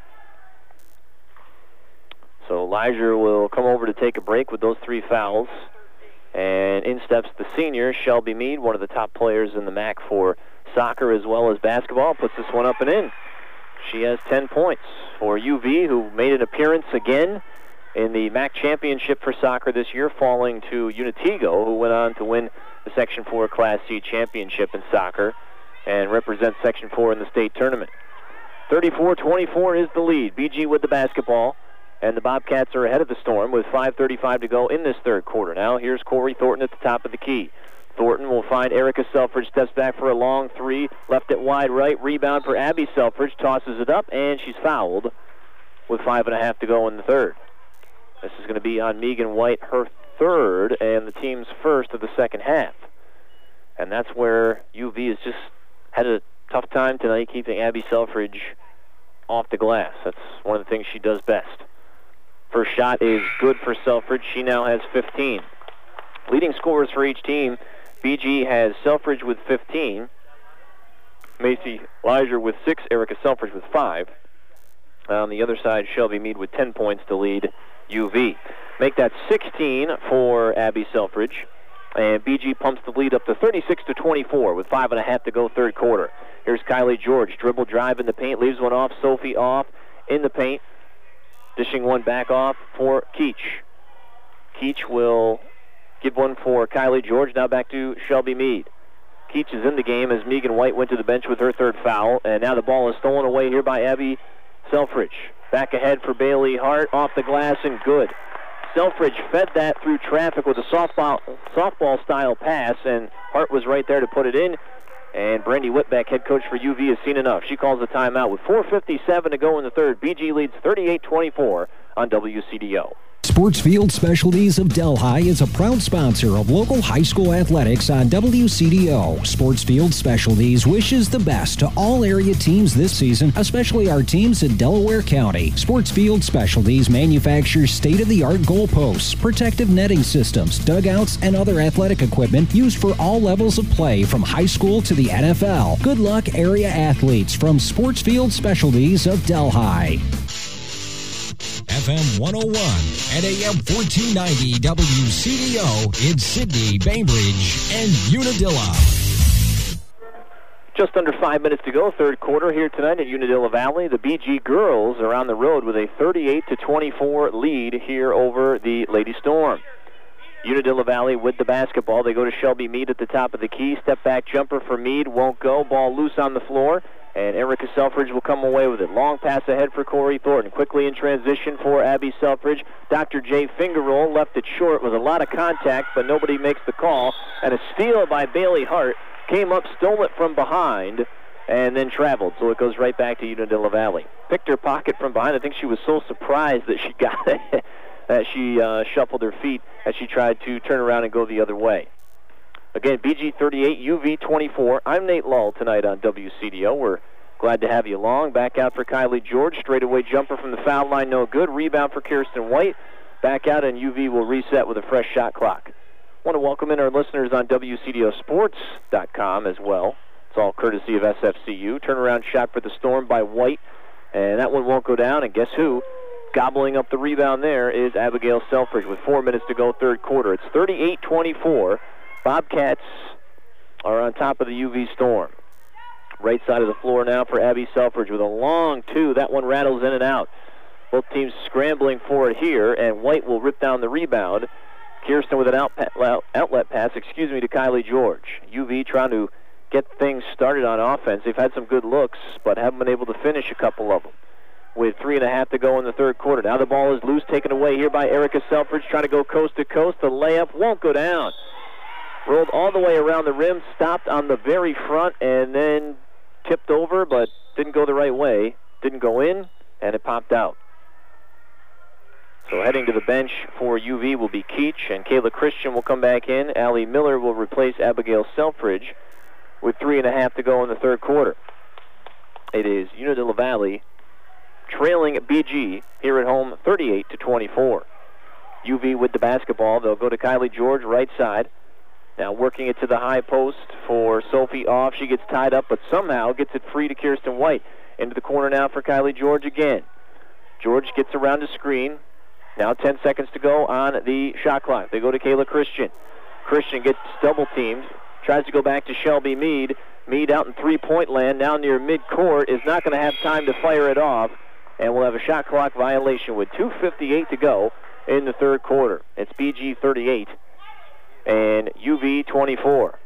So Leisure will come over to take a break with those three fouls. And in steps the senior, Shelby Mead, one of the top players in the M A C for soccer as well as basketball, puts this one up and in. She has ten points for U V, who made an appearance again in the M A C championship for soccer this year, falling to Unitigo, who went on to win the Section four Class C championship in soccer and represent Section four in the state tournament. thirty-four twenty-four is the lead. B G with the basketball, and the Bobcats are ahead of the Storm with five thirty-five to go in this third quarter. Now here's Corey Thornton at the top of the key. Thornton will find Erica Selfridge, steps back for a long three, left it wide right, rebound for Abby Selfridge, tosses it up, and she's fouled with five and a half to go in the third. This is going to be on Megan White, her third, and the team's first of the second half. And that's where U V has just had a tough time tonight keeping Abby Selfridge off the glass. That's one of the things she does best. First shot is good for Selfridge. She now has fifteen. Leading scorers for each team, B G has Selfridge with fifteen, Macy Leisure with six, Erica Selfridge with five. On the other side, Shelby Meade with ten points to lead U V. Make that sixteen for Abby Selfridge. And B G pumps the lead up to thirty-six to twenty-four with five and a half to go third quarter. Here's Kylie George. Dribble drive in the paint. Leaves one off. Sophie off in the paint. Dishing one back off for Keach. Keach will give one for Kylie George. Now back to Shelby Meade. Keach is in the game as Megan White went to the bench with her third foul. And now the ball is stolen away here by Abby Selfridge. Back ahead for Bailey Hart. Off the glass and good. Selfridge fed that through traffic with a softball softball style pass, and Hart was right there to put it in. And Brandy Whitbeck, head coach for U V, has seen enough. She calls a timeout with four fifty-seven to go in the third. B G leads thirty-eight twenty-four on W C D O. Sportsfield Specialties of Delhi is a proud sponsor of local high school athletics on W C D O. Sportsfield Specialties wishes the best to all area teams this season, especially our teams in Delaware County. Sportsfield Specialties manufactures state-of-the-art goalposts, protective netting systems, dugouts, and other athletic equipment used for all levels of play from high school to the N F L. Good luck, area athletes from Sportsfield Specialties of Delhi. F M one oh one and A M fourteen ninety W C D O in Sydney, Bainbridge, and Unadilla. Just under five minutes to go, third quarter here tonight at Unadilla Valley. The B G girls are on the road with a thirty-eight to twenty-four lead here over the Lady Storm. Unadilla Valley with the basketball. They go to Shelby Meade at the top of the key. Step back jumper for Meade. Won't go. Ball loose on the floor. And Erica Selfridge will come away with it. Long pass ahead for Corey Thornton. Quickly in transition for Abby Selfridge. Doctor J finger roll. Left it short with a lot of contact, but nobody makes the call. And a steal by Bailey Hart. Came up, stole it from behind, and then traveled. So it goes right back to Unadilla Valley. Picked her pocket from behind. I think she was so surprised that she got it. That she uh, shuffled her feet as she tried to turn around and go the other way. Again, B G thirty-eight, U V twenty-four. I'm Nate Lull tonight on W C D O. We're glad to have you along. Back out for Kylie George. Straightaway jumper from the foul line, no good. Rebound for Kirsten White. Back out, and U V will reset with a fresh shot clock. Want to welcome in our listeners on W C D O sports dot com as well. It's all courtesy of S F C U. Turnaround shot for the Storm by White, and that one won't go down. And guess who? Gobbling up the rebound there is Abigail Selfridge with four minutes to go third quarter. It's thirty-eight twenty-four. Bobcats are on top of the U V Storm. Right side of the floor now for Abby Selfridge with a long two. That one rattles in and out. Both teams scrambling for it here, and White will rip down the rebound. Kirsten with an out pa- outlet pass, excuse me, to Kylie George. U V trying to get things started on offense. They've had some good looks, but haven't been able to finish a couple of them. With three and a half to go in the third quarter. Now the ball is loose, taken away here by Erica Selfridge, trying to go coast to coast. The layup won't go down. Rolled all the way around the rim, stopped on the very front, and then tipped over, but didn't go the right way. Didn't go in, and it popped out. So heading to the bench for U V will be Keach, and Kayla Christian will come back in. Allie Miller will replace Abigail Selfridge with three and a half to go in the third quarter. It is Unadilla Valley trailing B G here at home thirty-eight to twenty-four. U V with the basketball. They'll go to Kylie George, right side. Now working it to the high post for Sophie off. She gets tied up, but somehow gets it free to Kirsten White. Into the corner now for Kylie George again. George gets around the screen. Now ten seconds to go on the shot clock. They go to Kayla Christian. Christian gets double teamed. Tries to go back to Shelby Meade. Meade out in three-point land, now near midcourt, is not going to have time to fire it off. And we'll have a shot clock violation with two fifty-eight to go in the third quarter. It's B G thirty-eight and U V twenty-four.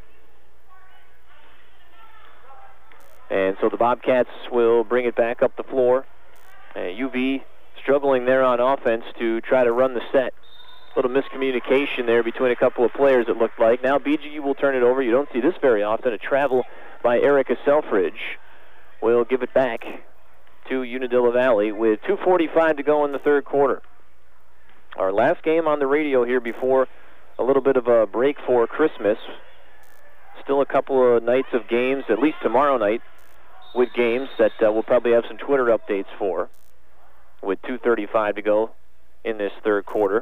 And so the Bobcats will bring it back up the floor. Uh, U V struggling there on offense to try to run the set. A little miscommunication there between a couple of players, it looked like. Now B G will turn it over. You don't see this very often. A travel by Erica Selfridge will give it back to Unadilla Valley with two forty-five to go in the third quarter. Our last game on the radio here before a little bit of a break for Christmas. Still a couple of nights of games, at least tomorrow night, with games that uh, we'll probably have some Twitter updates for, with two thirty-five to go in this third quarter.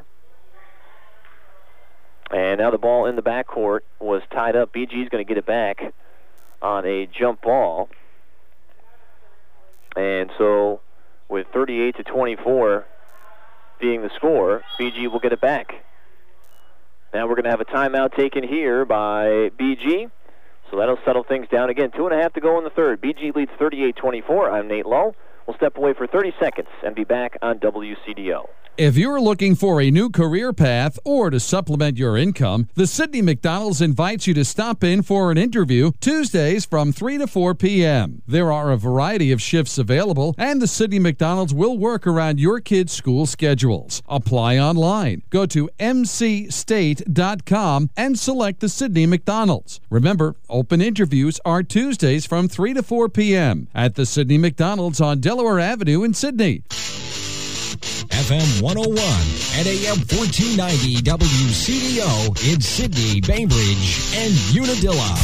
And now the ball in the backcourt was tied up. B G's going to get it back on a jump ball. And so with thirty-eight to twenty-four being the score. B G will get it back. Now we're going to have a timeout taken here by B G. So that'll settle things down again. Two and a half to go in the third. B G leads thirty-eight twenty-four. I'm Nate Lull. We'll step away for thirty seconds and be back on W C D O. If you're looking for a new career path or to supplement your income, the Sidney McDonald's invites you to stop in for an interview Tuesdays from three to four p.m. There are a variety of shifts available, and the Sidney McDonald's will work around your kids' school schedules. Apply online. Go to m c state dot com and select the Sidney McDonald's. Remember, open interviews are Tuesdays from three to four p.m. at the Sidney McDonald's on Delaware Avenue in Sidney. F M one oh one and A M fourteen ninety W C D O in Sidney, Bainbridge, and Unadilla.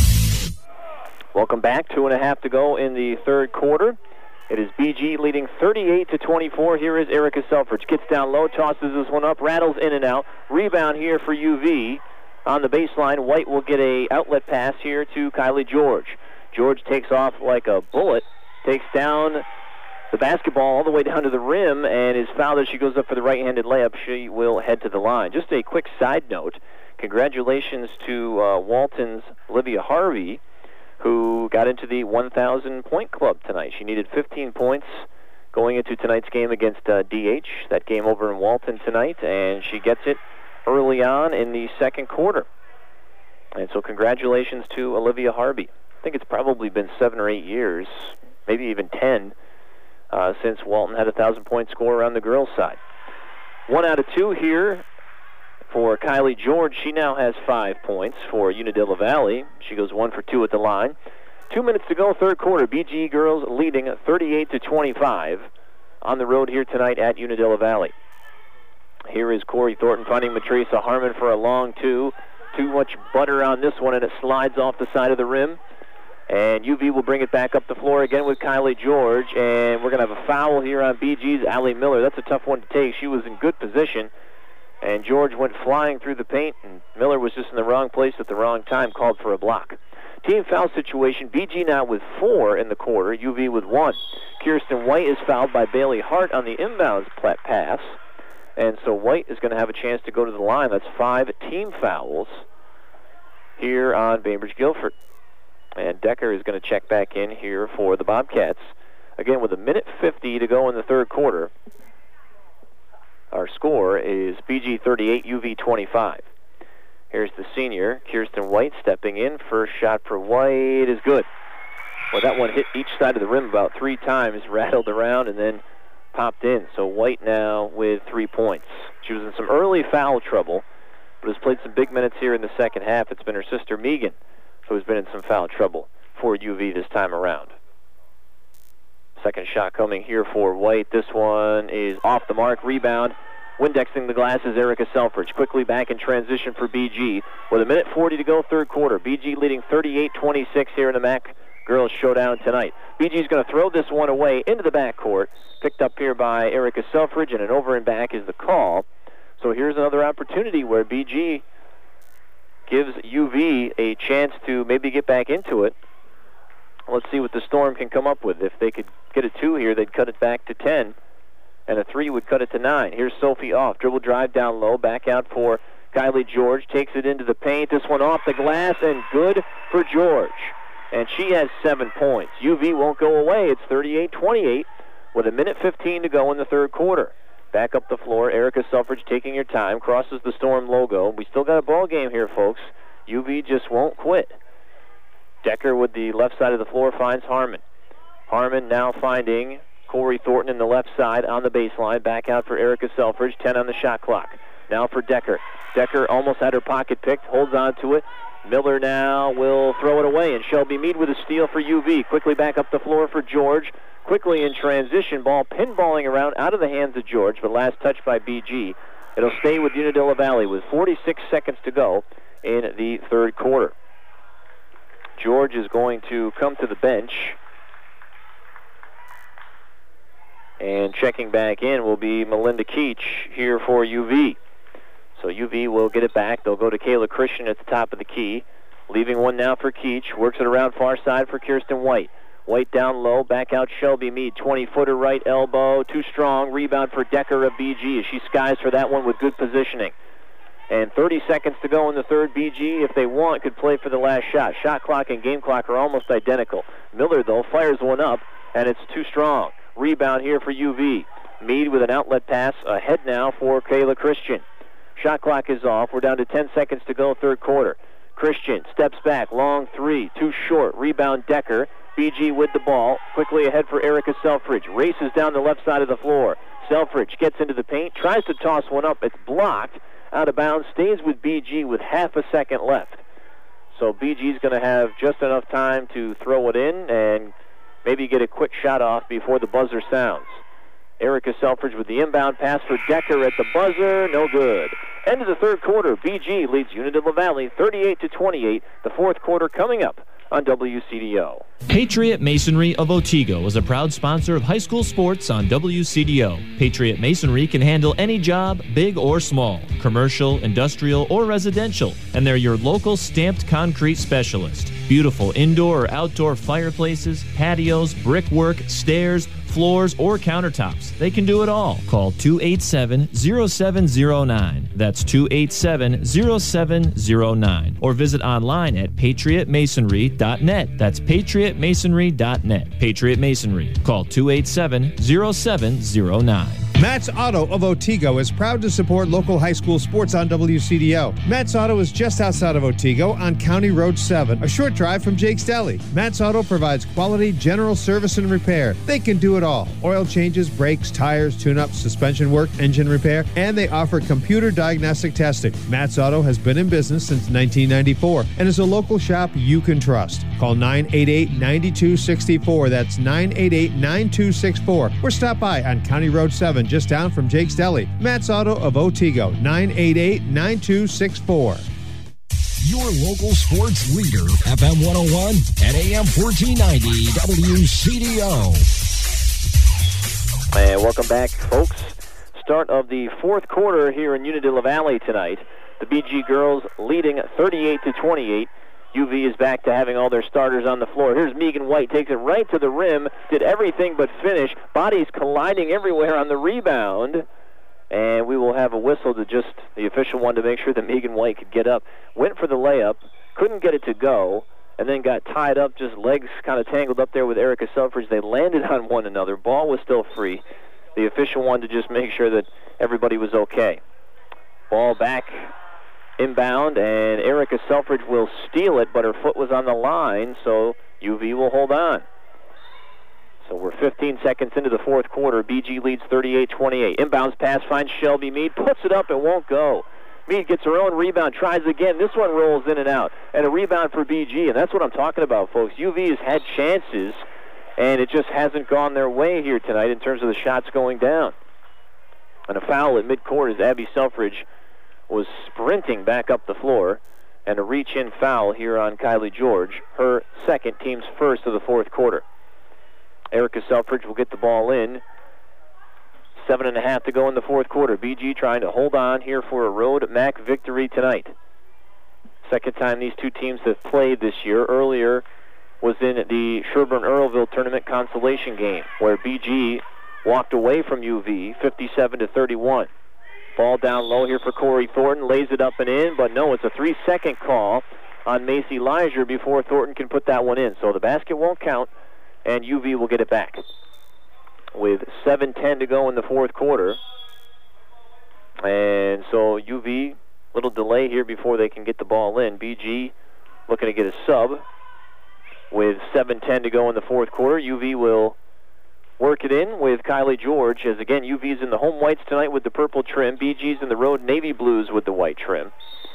Welcome back. Two and a half to go in the third quarter. It is B G leading thirty-eight to twenty-four. Here is Erica Selfridge. Gets down low, tosses this one up, rattles in and out. Rebound here for U V. On the baseline, White will get a outlet pass here to Kylie George. George takes off like a bullet, takes down the basketball all the way down to the rim, and is fouled as she goes up for the right-handed layup. She will head to the line. Just a quick side note, congratulations to uh, Walton's Olivia Harvey, who got into the one thousand point club tonight. She needed fifteen points going into tonight's game against uh, D H, that game over in Walton tonight, and she gets it early on in the second quarter. And so congratulations to Olivia Harvey. I think it's probably been seven or eight years, maybe even ten, Uh, since Walton had a thousand-point score on the girls' side. One out of two here for Kylie George. She now has five points for Unadilla Valley. She goes one for two at the line. Two minutes to go, third quarter. B G girls leading thirty-eight to twenty-five on the road here tonight at Unadilla Valley. Here is Corey Thornton finding Matrisa Harmon for a long two. Too much butter on this one, and it slides off the side of the rim. And U V will bring it back up the floor again with Kylie George. And we're going to have a foul here on B G's Allie Miller. That's a tough one to take. She was in good position. And George went flying through the paint. And Miller was just in the wrong place at the wrong time, called for a block. Team foul situation. B G now with four in the quarter. U V with one. Kirsten White is fouled by Bailey Hart on the inbounds pass. And so White is going to have a chance to go to the line. That's five team fouls here on Bainbridge-Guilford. And Decker is going to check back in here for the Bobcats. Again, with a minute fifty to go in the third quarter, our score is B G thirty-eight, U V twenty-five. Here's the senior, Kirsten White, stepping in. First shot for White is good. Well, that one hit each side of the rim about three times, rattled around, and then popped in. So White now with three points. She was in some early foul trouble, but has played some big minutes here in the second half. It's been her sister Megan who's been in some foul trouble for U V this time around. Second shot coming here for White. This one is off the mark. Rebound. Windexing the glass is Erica Selfridge. Quickly back in transition for B G. With a minute forty to go, third quarter. B G leading thirty-eight twenty-six here in the M A C Girls Showdown tonight. B G's going to throw this one away into the backcourt. Picked up here by Erica Selfridge, and an over and back is the call. So here's another opportunity where B G gives U V a chance to maybe get back into it. Let's see what the Storm can come up with. If they could get a two here, they'd cut it back to ten, and a three would cut it to nine. Here's Sophie off. Dribble drive down low, back out for Kylie George. Takes it into the paint. This one off the glass, and good for George. And she has seven points. U V won't go away. It's thirty-eight twenty-eight with a minute fifteen to go in the third quarter. Back up the floor, Erica Selfridge taking her time, crosses the Storm logo. We still got a ball game here, folks. U V just won't quit. Decker with the left side of the floor finds Harmon. Harmon now finding Corey Thornton in the left side on the baseline. Back out for Erica Selfridge, ten on the shot clock. Now for Decker. Decker almost had her pocket picked, holds on to it. Miller now will throw it away, and Shelby Mead with a steal for U V. Quickly back up the floor for George. Quickly in transition, ball pinballing around out of the hands of George, but last touch by B G. It'll stay with Unadilla Valley with forty-six seconds to go in the third quarter. George is going to come to the bench. And checking back in will be Melinda Keach here for U V. So U V will get it back. They'll go to Kayla Christian at the top of the key. Leaving one now for Keach. Works it around far side for Kirsten White. White down low, back out Shelby Mead. twenty-footer right elbow, too strong. Rebound for Decker of B G as she skies for that one with good positioning. And thirty seconds to go in the third. B G, if they want, could play for the last shot. Shot clock and game clock are almost identical. Miller, though, fires one up, and it's too strong. Rebound here for U V. Mead with an outlet pass ahead now for Kayla Christian. Shot clock is off. We're down to ten seconds to go, third quarter. Christian steps back, long three, too short. Rebound Decker. B G with the ball, quickly ahead for Erica Selfridge. Races down the left side of the floor. Selfridge gets into the paint, tries to toss one up. It's blocked, out of bounds, stays with B G with half a second left. So B G's going to have just enough time to throw it in and maybe get a quick shot off before the buzzer sounds. Erica Selfridge with the inbound pass for Decker at the buzzer, no good. End of the third quarter, B G leads Unadilla Valley thirty-eight to twenty-eight. The fourth quarter coming up on W C D O. Patriot Masonry of Otsego is a proud sponsor of high school sports on W C D O. Patriot Masonry can handle any job, big or small, commercial, industrial, or residential, and they're your local stamped concrete specialist. Beautiful indoor or outdoor fireplaces, patios, brickwork, stairs, floors, or countertops. They can do it all. Call two eight seven, zero seven zero nine. That's two eight seven, zero seven zero nine. Or visit online at patriot masonry dot net. That's patriot masonry dot net. Patriot Masonry. Call two eight seven, zero seven zero nine. Matt's Auto of Otsego is proud to support local high school sports on W C D O. Matt's Auto is just outside of Otsego on County Road seven, a short drive from Jake's Deli. Matt's Auto provides quality general service and repair. They can do it all. Oil changes, brakes, tires, tune-ups, suspension work, engine repair, and they offer computer diagnostic testing. Matt's Auto has been in business since nineteen ninety-four and is a local shop you can trust. Call nine eight eight, nine two six four. That's nine eight eight, nine two six four. Or stop by on County Road seven, just down from Jake's Deli. Matt's Auto of Otsego, nine eight eight, nine two six four. Your local sports leader, F M one oh one and A M fourteen ninety W C D O. And welcome back, folks. Start of the fourth quarter here in Unadilla Valley tonight. The B G girls leading thirty-eight to twenty-eight. U V is back to having all their starters on the floor. Here's Megan White, takes it right to the rim, did everything but finish. Bodies colliding everywhere on the rebound. And we will have a whistle to just, the official one, to make sure that Megan White could get up. Went for the layup, couldn't get it to go, and then got tied up, just legs kind of tangled up there with Erica Selfridge. They landed on one another. Ball was still free. The official wanted to just make sure that everybody was okay. Ball back. Inbound, and Erica Selfridge will steal it, but her foot was on the line, so U V will hold on. So we're fifteen seconds into the fourth quarter. B G leads thirty-eight twenty-eight. Inbounds pass finds Shelby Mead, puts it up, and won't go. Mead gets her own rebound, tries again. This one rolls in and out, and a rebound for B G, and that's what I'm talking about, folks. U V has had chances, and it just hasn't gone their way here tonight in terms of the shots going down. And a foul at midcourt as Abby Selfridge was sprinting back up the floor, and a reach-in foul here on Kylie George, her second, team's first of the fourth quarter. Erica Selfridge will get the ball in. Seven and a half to go in the fourth quarter. B G trying to hold on here for a road M A C victory tonight. Second time these two teams have played this year. Earlier was in the Sherburne-Earlville tournament consolation game, where B G walked away from U V fifty-seven to thirty-one. Ball down low here for Corey Thornton, lays it up and in, but no, it's a three-second call on Macy Leisure before Thornton can put that one in. So the basket won't count, and U V will get it back. With seven ten to go in the fourth quarter. And so U V, little delay here before they can get the ball in. B G looking to get a sub. With seven ten to go in the fourth quarter, U V will work it in with Kylie George, as again, U V's in the home whites tonight with the purple trim. B G's in the road navy blues with the white trim.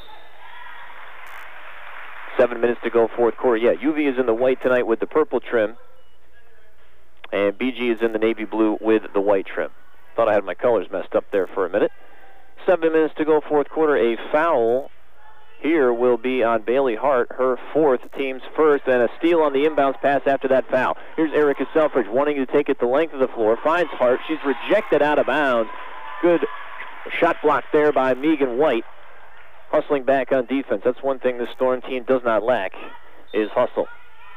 Seven minutes to go, fourth quarter. Yeah, U V is in the white tonight with the purple trim, and B G is in the navy blue with the white trim. Thought I had my colors messed up there for a minute. Seven minutes to go, fourth quarter. A foul here will be on Bailey Hart, her fourth, team's first, and a steal on the inbounds pass after that foul. Here's Erica Selfridge wanting to take it the length of the floor, finds Hart. She's rejected out of bounds. Good shot block there by Megan White. Hustling back on defense. That's one thing the Storm team does not lack, is hustle.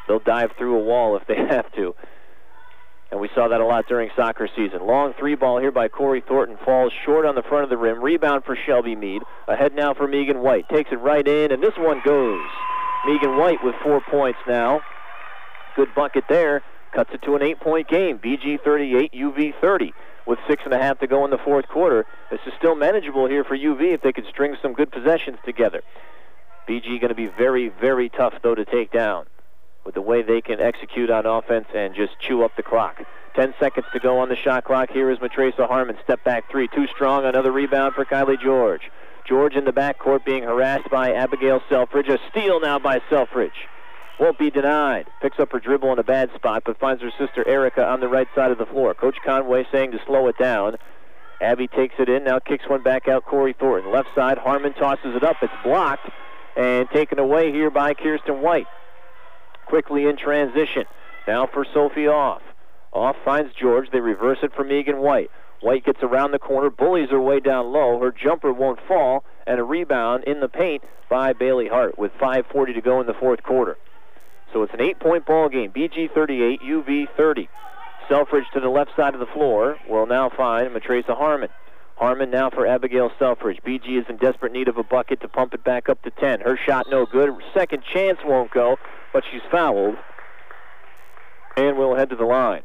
They'll dive through a wall if they have to. And we saw that a lot during soccer season. Long three ball here by Corey Thornton. Falls short on the front of the rim. Rebound for Shelby Mead. Ahead now for Megan White. Takes it right in, and this one goes. Megan White with four points now. Good bucket there. Cuts it to an eight-point game. B G thirty-eight, U V thirty. With six and a half to go in the fourth quarter. This is still manageable here for U V if they could string some good possessions together. B G going to be very, very tough, though, to take down with the way they can execute on offense and just chew up the clock. Ten seconds to go on the shot clock. Here is Matresa Harmon. Step back three. Too strong. Another rebound for Kylie George. George in the backcourt being harassed by Abigail Selfridge. A steal now by Selfridge. Won't be denied. Picks up her dribble in a bad spot, but finds her sister Erica on the right side of the floor. Coach Conway saying to slow it down. Abby takes it in. Now kicks one back out. Corey Thornton. Left side. Harmon tosses it up. It's blocked and taken away here by Kirsten White. Quickly in transition. Now for Sophie Off. Off finds George. They reverse it for Megan White. White gets around the corner, bullies her way down low. Her jumper won't fall, and a rebound in the paint by Bailey Hart with five forty to go in the fourth quarter. So it's an eight-point ball game. B G thirty-eight, U V thirty. Selfridge to the left side of the floor will now find Matresa Harmon. Harmon now for Abigail Selfridge. B G is in desperate need of a bucket to pump it back up to ten. Her shot no good. Second chance won't go, but she's fouled. And we'll head to the line.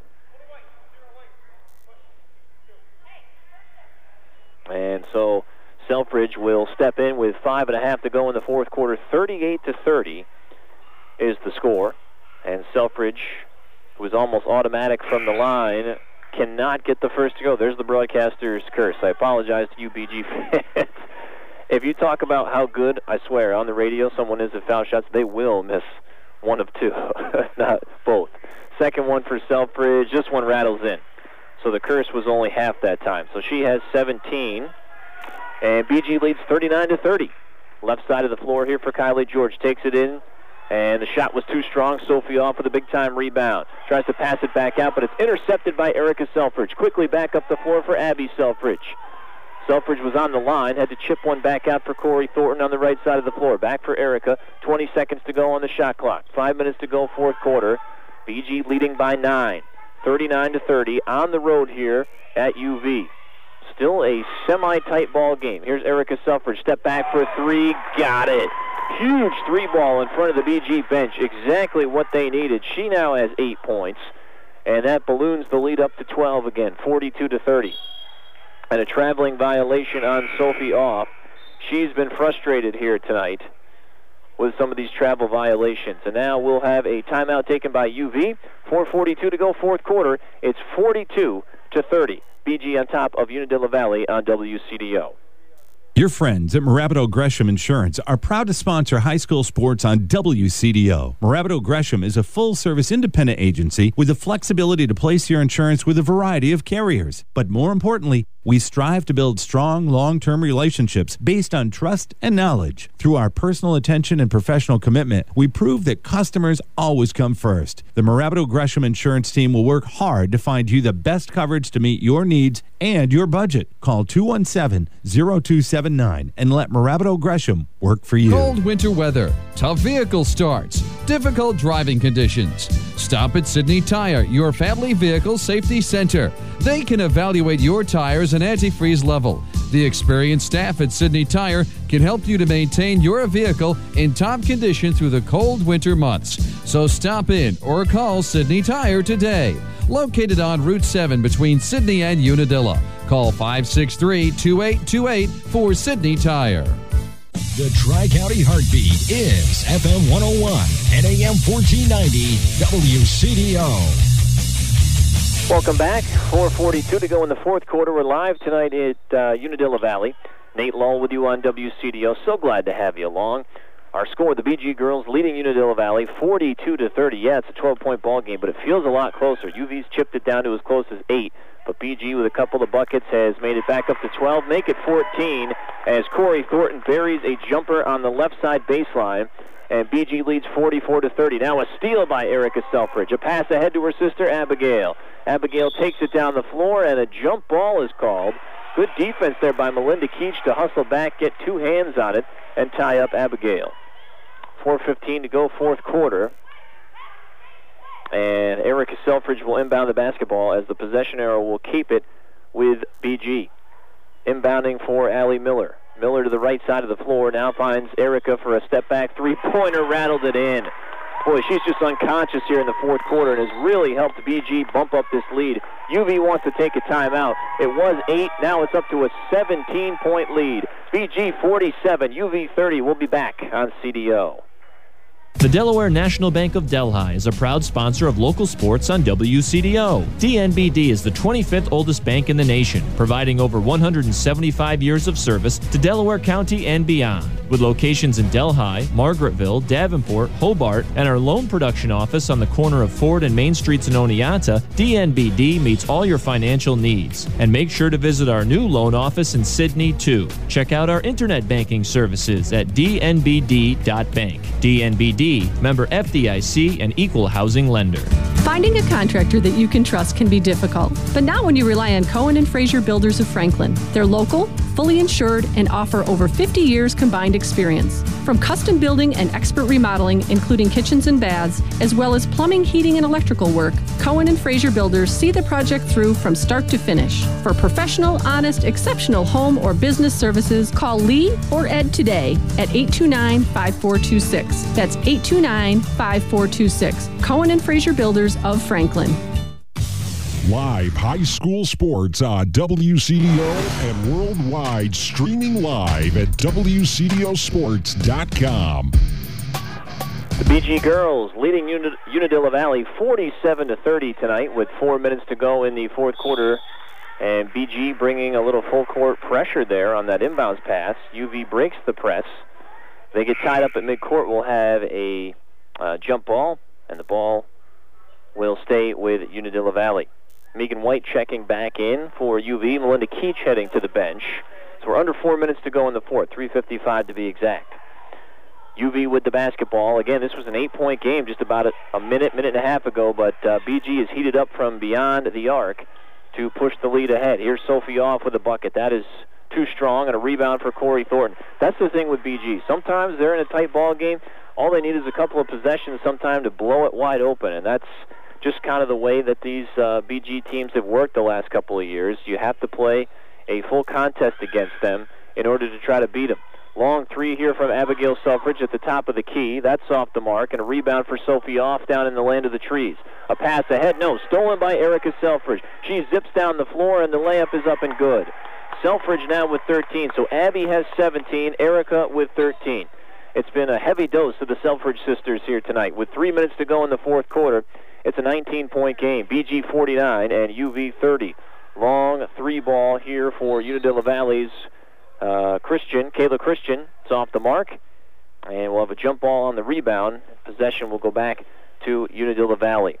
And so Selfridge will step in with five and a half to go in the fourth quarter. thirty-eight to thirty is the score. And Selfridge, who is almost automatic from the line, cannot get the first to go. There's the broadcaster's curse. I apologize to you B G fans. If you talk about how good, I swear, on the radio someone is at foul shots, they will miss one of two, not both. Second one for Selfridge. This one rattles in. So the curse was only half that time. So she has seventeen. And B G leads thirty-nine to thirty. Left side of the floor here for Kylie George. Takes it in. And the shot was too strong. Sophie off with a big-time rebound. Tries to pass it back out, but it's intercepted by Erica Selfridge. Quickly back up the floor for Abby Selfridge. Selfridge was on the line, had to chip one back out for Corey Thornton on the right side of the floor. Back for Erica. twenty seconds to go on the shot clock. Five minutes to go, fourth quarter. B G leading by nine. thirty-nine to thirty on the road here at U V. Still a semi-tight ball game. Here's Erica Selfridge. Step back for three. Got it. Huge three ball in front of the B G bench. Exactly what they needed. She now has eight points. And that balloons the lead up to twelve again. forty-two to thirty. And a traveling violation on Sophie Off. She's been frustrated here tonight with some of these travel violations. And now we'll have a timeout taken by U V. four forty-two to go, fourth quarter. It's forty-two to thirty. B G on top of Unadilla Valley on W C D O. Your friends at Morabito Gresham Insurance are proud to sponsor high school sports on W C D O. Morabito Gresham is a full-service independent agency with the flexibility to place your insurance with a variety of carriers. But more importantly, we strive to build strong, long-term relationships based on trust and knowledge. Through our personal attention and professional commitment, we prove that customers always come first. The Morabito Gresham Insurance team will work hard to find you the best coverage to meet your needs and your budget. Call two one seven, zero two seven nine and let Morabito Gresham work for you. Cold winter weather, tough vehicle starts, difficult driving conditions. Stop at Sydney Tire, your family vehicle safety center. They can evaluate your tires and antifreeze level. The experienced staff at Sydney Tire can help you to maintain your vehicle in top condition through the cold winter months. So stop in or call Sydney Tire today. Located on Route seven between Sydney and Unadilla. Call five six three, two eight two eight for Sydney Tire. The Tri-County Heartbeat is F M one oh one and A M fourteen ninety W C D O. Welcome back. four forty-two to go in the fourth quarter. We're live tonight at uh, Unadilla Valley. Nate Lull with you on W C D O. So glad to have you along. Our score, the B G girls leading Unadilla Valley forty-two to thirty. Yeah, it's a twelve-point ball game, but it feels a lot closer. U V's chipped it down to as close as eight, but B G with a couple of buckets has made it back up to twelve, make it fourteen, as Corey Thornton buries a jumper on the left side baseline, and B G leads forty-four to thirty. Now a steal by Erica Selfridge. A pass ahead to her sister Abigail. Abigail takes it down the floor, and a jump ball is called. Good defense there by Melinda Keach to hustle back, get two hands on it, and tie up Abigail. four fifteen to go, fourth quarter. And Erica Selfridge will inbound the basketball as the possession arrow will keep it with B G. Inbounding for Allie Miller. Miller to the right side of the floor, now finds Erica for a step-back three-pointer, rattled it in. Boy, she's just unconscious here in the fourth quarter and has really helped B G bump up this lead. U V wants to take a timeout. It was eight, now it's up to a seventeen-point lead. B G forty-seven, U V thirty. We'll be back on C D O. The Delaware National Bank of Delhi is a proud sponsor of local sports on W C D O. D N B D is the twenty-fifth oldest bank in the nation, providing over one hundred seventy-five years of service to Delaware County and beyond. With locations in Delhi, Margaretville, Davenport, Hobart, and our loan production office on the corner of Ford and Main Streets in Oneonta, D N B D meets all your financial needs. And make sure to visit our new loan office in Sydney, too. Check out our internet banking services at d n b d dot bank. D N B D, member F D I C, and equal housing lender. Finding a contractor that you can trust can be difficult, but not when you rely on Cohen and Fraser Builders of Franklin. They're local, fully insured, and offer over fifty years combined experience. From custom building and expert remodeling, including kitchens and baths, as well as plumbing, heating, and electrical work, Cohen and Fraser Builders see the project through from start to finish. For professional, honest, exceptional home or business services, call Lee or Ed today at eight two nine, five four two six. That's eight two nine, five four two six. Cohen and Fraser Builders of Franklin. Live high school sports on W C D O and worldwide, streaming live at w c d o sports dot com. The B G girls leading Uni- Unadilla Valley forty-seven to thirty tonight with four minutes to go in the fourth quarter. And B G bringing a little full court pressure there on that inbounds pass. U V breaks the press. They get tied up at midcourt. We'll have a uh, jump ball, and the ball will stay with Unadilla Valley. Megan White checking back in for U V. Melinda Keach heading to the bench. So we're under four minutes to go in the fourth, three fifty-five to be exact. U V with the basketball. Again, this was an eight-point game just about a, a minute, minute and a half ago, but uh, B G is heated up from beyond the arc to push the lead ahead. Here's Sophie off with a bucket. That is too strong, and a rebound for Corey Thornton. That's the thing with B G. Sometimes they're in a tight ball game. All they need is a couple of possessions sometime to blow it wide open, and that's just kind of the way that these uh, B G teams have worked the last couple of years. You have to play a full contest against them in order to try to beat them. Long three here from Abigail Selfridge at the top of the key. That's off the mark, and a rebound for Sophie off down in the land of the trees. A pass ahead, no, stolen by Erica Selfridge. She zips down the floor, and the layup is up and good. Selfridge now with thirteen, so Abby has seventeen, Erica with thirteen. It's been a heavy dose of the Selfridge sisters here tonight. With three minutes to go in the fourth quarter, it's a nineteen-point game. B G forty-nine and U V thirty. Long three ball here for Unadilla Valley's uh, Christian, Kayla Christian. It's off the mark, and we'll have a jump ball on the rebound. Possession will go back to Unadilla Valley.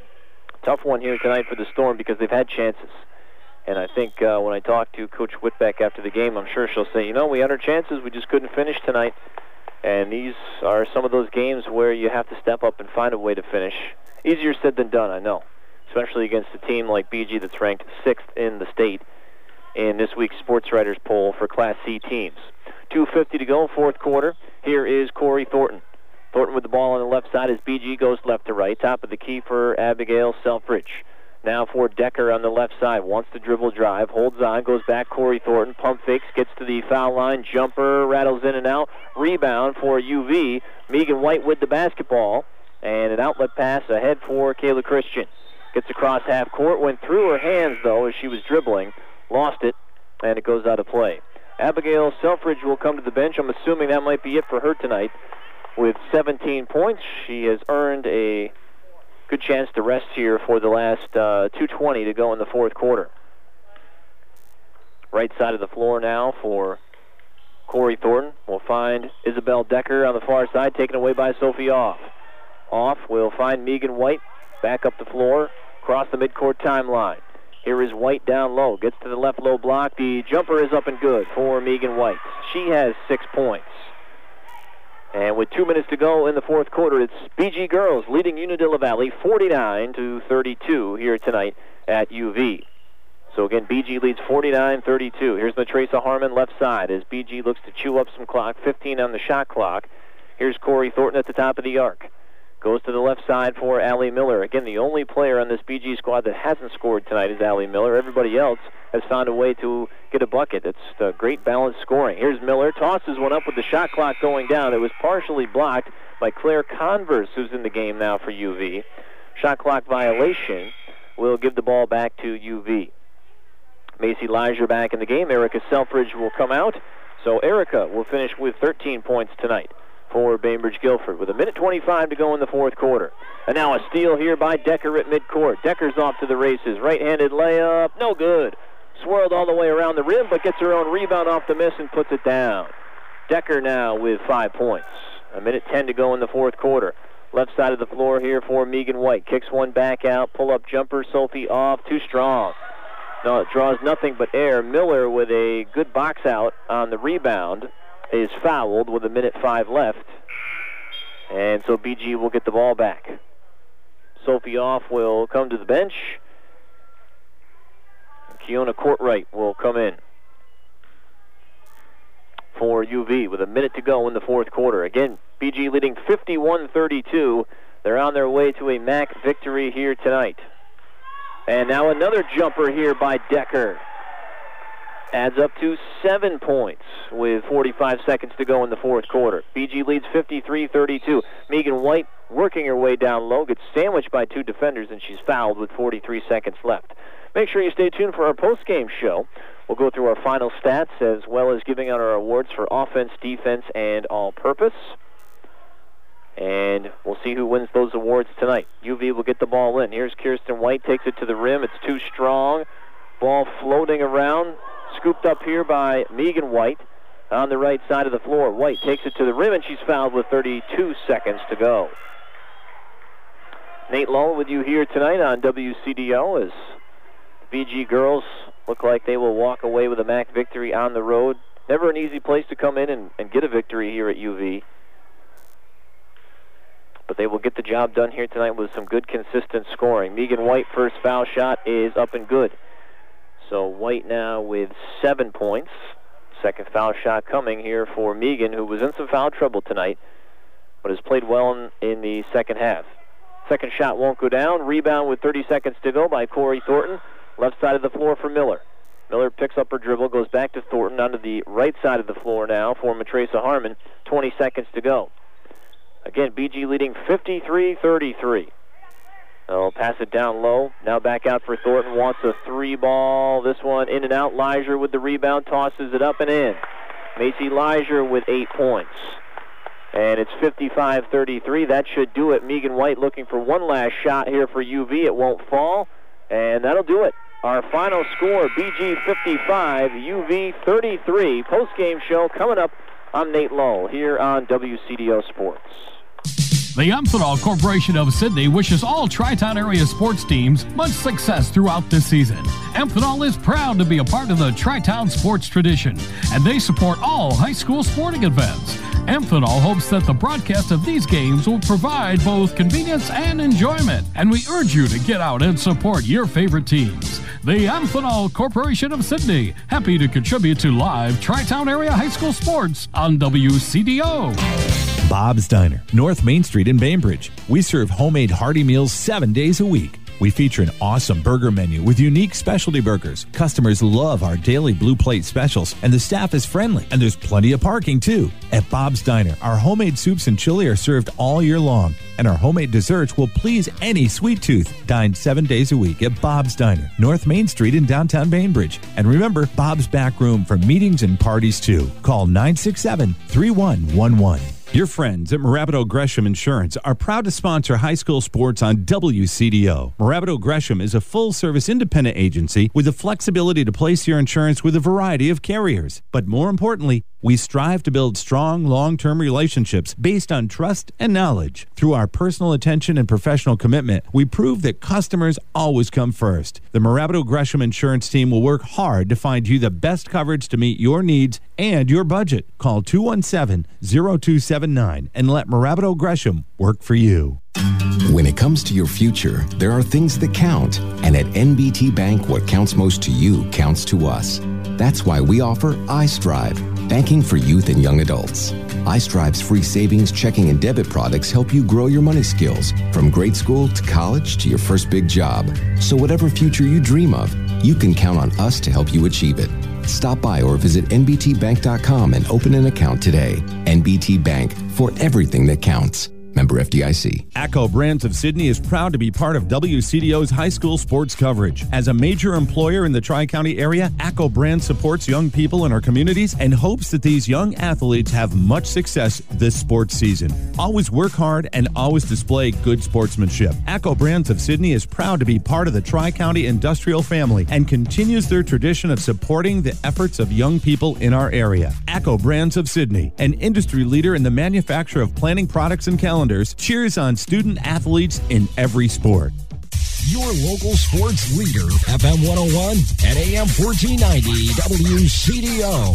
Tough one here tonight for the Storm because they've had chances. And I think uh, when I talk to Coach Whitbeck after the game, I'm sure she'll say, you know, we had our chances, we just couldn't finish tonight. And these are some of those games where you have to step up and find a way to finish. Easier said than done, I know, especially against a team like B G that's ranked sixth in the state in this week's Sports Writers poll for Class C teams. two fifty to go, fourth quarter. Here is Corey Thornton. Thornton with the ball on the left side as B G goes left to right. Top of the key for Abigail Selfridge. Now for Decker on the left side. Wants to dribble drive. Holds on. Goes back. Corey Thornton. Pump fakes. Gets to the foul line. Jumper. Rattles in and out. Rebound for U V. Megan White with the basketball. And an outlet pass ahead for Kayla Christian. Gets across half court. Went through her hands, though, as she was dribbling. Lost it. And it goes out of play. Abigail Selfridge will come to the bench. I'm assuming that might be it for her tonight. With seventeen points, she has earned a good chance to rest here for the last uh, two twenty to go in the fourth quarter. Right side of the floor now for Corey Thornton. We'll find Isabel Decker on the far side, taken away by Sophie Off. Off, we'll find Megan White back up the floor, across the midcourt timeline. Here is White down low, gets to the left low block. The jumper is up and good for Megan White. She has six points. And with two minutes to go in the fourth quarter, it's B G girls leading Unadilla Valley forty-nine to thirty-two here tonight at U V. So again, B G leads forty-nine thirty-two. Here's Matresa Harmon left side as B G looks to chew up some clock, fifteen on the shot clock. Here's Corey Thornton at the top of the arc. Goes to the left side for Allie Miller. Again, the only player on this B G squad that hasn't scored tonight is Allie Miller. Everybody else has found a way to get a bucket. It's a great balanced scoring. Here's Miller. Tosses one up with the shot clock going down. It was partially blocked by Claire Converse, who's in the game now for U V. Shot clock violation will give the ball back to U V. Macy Leisure back in the game. Erica Selfridge will come out. So Erica will finish with thirteen points tonight for Bainbridge Guilford with a minute twenty-five to go in the fourth quarter. And now a steal here by Decker at midcourt. Decker's off to the races. Right-handed layup, no good. Swirled all the way around the rim, but gets her own rebound off the miss and puts it down. Decker now with five points. A minute ten to go in the fourth quarter. Left side of the floor here for Megan White. Kicks one back out, pull-up jumper, Sophie off, too strong. No, it draws nothing but air. Miller with a good box out on the rebound is fouled with a minute five left. And so B G will get the ball back. Sophie off will come to the bench. Keona Courtright will come in for U V with a minute to go in the fourth quarter. Again, B G leading fifty-one thirty-two. They're on their way to a M A C victory here tonight. And now another jumper here by Decker. Adds up to seven points with forty-five seconds to go in the fourth quarter. B G leads fifty-three thirty-two. Megan White working her way down low, gets sandwiched by two defenders, and she's fouled with forty-three seconds left. Make sure you stay tuned for our post-game show. We'll go through our final stats as well as giving out our awards for offense, defense, and all-purpose. And we'll see who wins those awards tonight. U V will get the ball in. Here's Kirsten White, takes it to the rim. It's too strong. Ball floating around. Scooped up here by Megan White on the right side of the floor. White takes it to the rim, and she's fouled with thirty-two seconds to go. Nate Lull with you here tonight on W C D O as B G girls look like they will walk away with a M A C victory on the road. Never an easy place to come in and, and get a victory here at U V. But they will get the job done here tonight with some good, consistent scoring. Megan White, first foul shot is up and good. So White now with seven points. Second foul shot coming here for Megan, who was in some foul trouble tonight, but has played well in, in the second half. Second shot won't go down. Rebound with thirty seconds to go by Corey Thornton. Left side of the floor for Miller. Miller picks up her dribble, goes back to Thornton onto the right side of the floor now for Matresa Harmon. twenty seconds to go. Again, B G leading fifty-three thirty-three. They'll pass it down low. Now back out for Thornton. Wants a three ball. This one in and out. Leisure with the rebound. Tosses it up and in. Macy Leisure with eight points. And it's fifty-five thirty-three. That should do it. Megan White looking for one last shot here for U V. It won't fall. And that'll do it. Our final score, B G fifty-five, U V thirty-three. Post-game show coming up. I'm Nate Lull here on W C D O Sports. The Amphenol Corporation of Sydney wishes all Tri-Town area sports teams much success throughout this season. Amphenol is proud to be a part of the Tri-Town sports tradition, and they support all high school sporting events. Amphenol hopes that the broadcast of these games will provide both convenience and enjoyment, and we urge you to get out and support your favorite teams. The Amphenol Corporation of Sydney, happy to contribute to live Tri-Town area high school sports on W C D O. Bob's Diner, North Main Street in Bainbridge. We serve homemade hearty meals seven days a week. We feature an awesome burger menu with unique specialty burgers. Customers love our daily blue plate specials, and the staff is friendly, and there's plenty of parking too. At Bob's Diner, our homemade soups and chili are served all year long, and our homemade desserts will please any sweet tooth. Dine seven days a week at Bob's Diner, North Main Street in downtown Bainbridge. And remember, Bob's back room for meetings and parties too. Call nine six seven, three one one one. Your friends at Morabito Gresham Insurance are proud to sponsor high school sports on W C D O. Morabito Gresham is a full-service independent agency with the flexibility to place your insurance with a variety of carriers. But more importantly, we strive to build strong, long-term relationships based on trust and knowledge. Through our personal attention and professional commitment, we prove that customers always come first. The Morabito Gresham Insurance team will work hard to find you the best coverage to meet your needs and your budget. Call two one seven, zero two seven nine and let Morabito Gresham work for you. When it comes to your future, there are things that count. And at N B T Bank, what counts most to you counts to us. That's why we offer iStrive. banking for youth and young adults. iStrive's free savings, checking, and debit products help you grow your money skills from grade school to college to your first big job. So whatever future you dream of, you can count on us to help you achieve it. Stop by or visit N B T bank dot com and open an account today. N B T Bank, for everything that counts. Member F D I C. ACCO Brands of Sydney is proud to be part of W C D O's high school sports coverage. As a major employer in the Tri-County area, ACCO Brands supports young people in our communities and hopes that these young athletes have much success this sports season. Always work hard and always display good sportsmanship. ACCO Brands of Sydney is proud to be part of the Tri-County industrial family and continues their tradition of supporting the efforts of young people in our area. ACCO Brands of Sydney, an industry leader in the manufacture of planning products and calendars, cheers on student athletes in every sport. Your local sports leader, F M one oh one and A M fourteen ninety W C D O.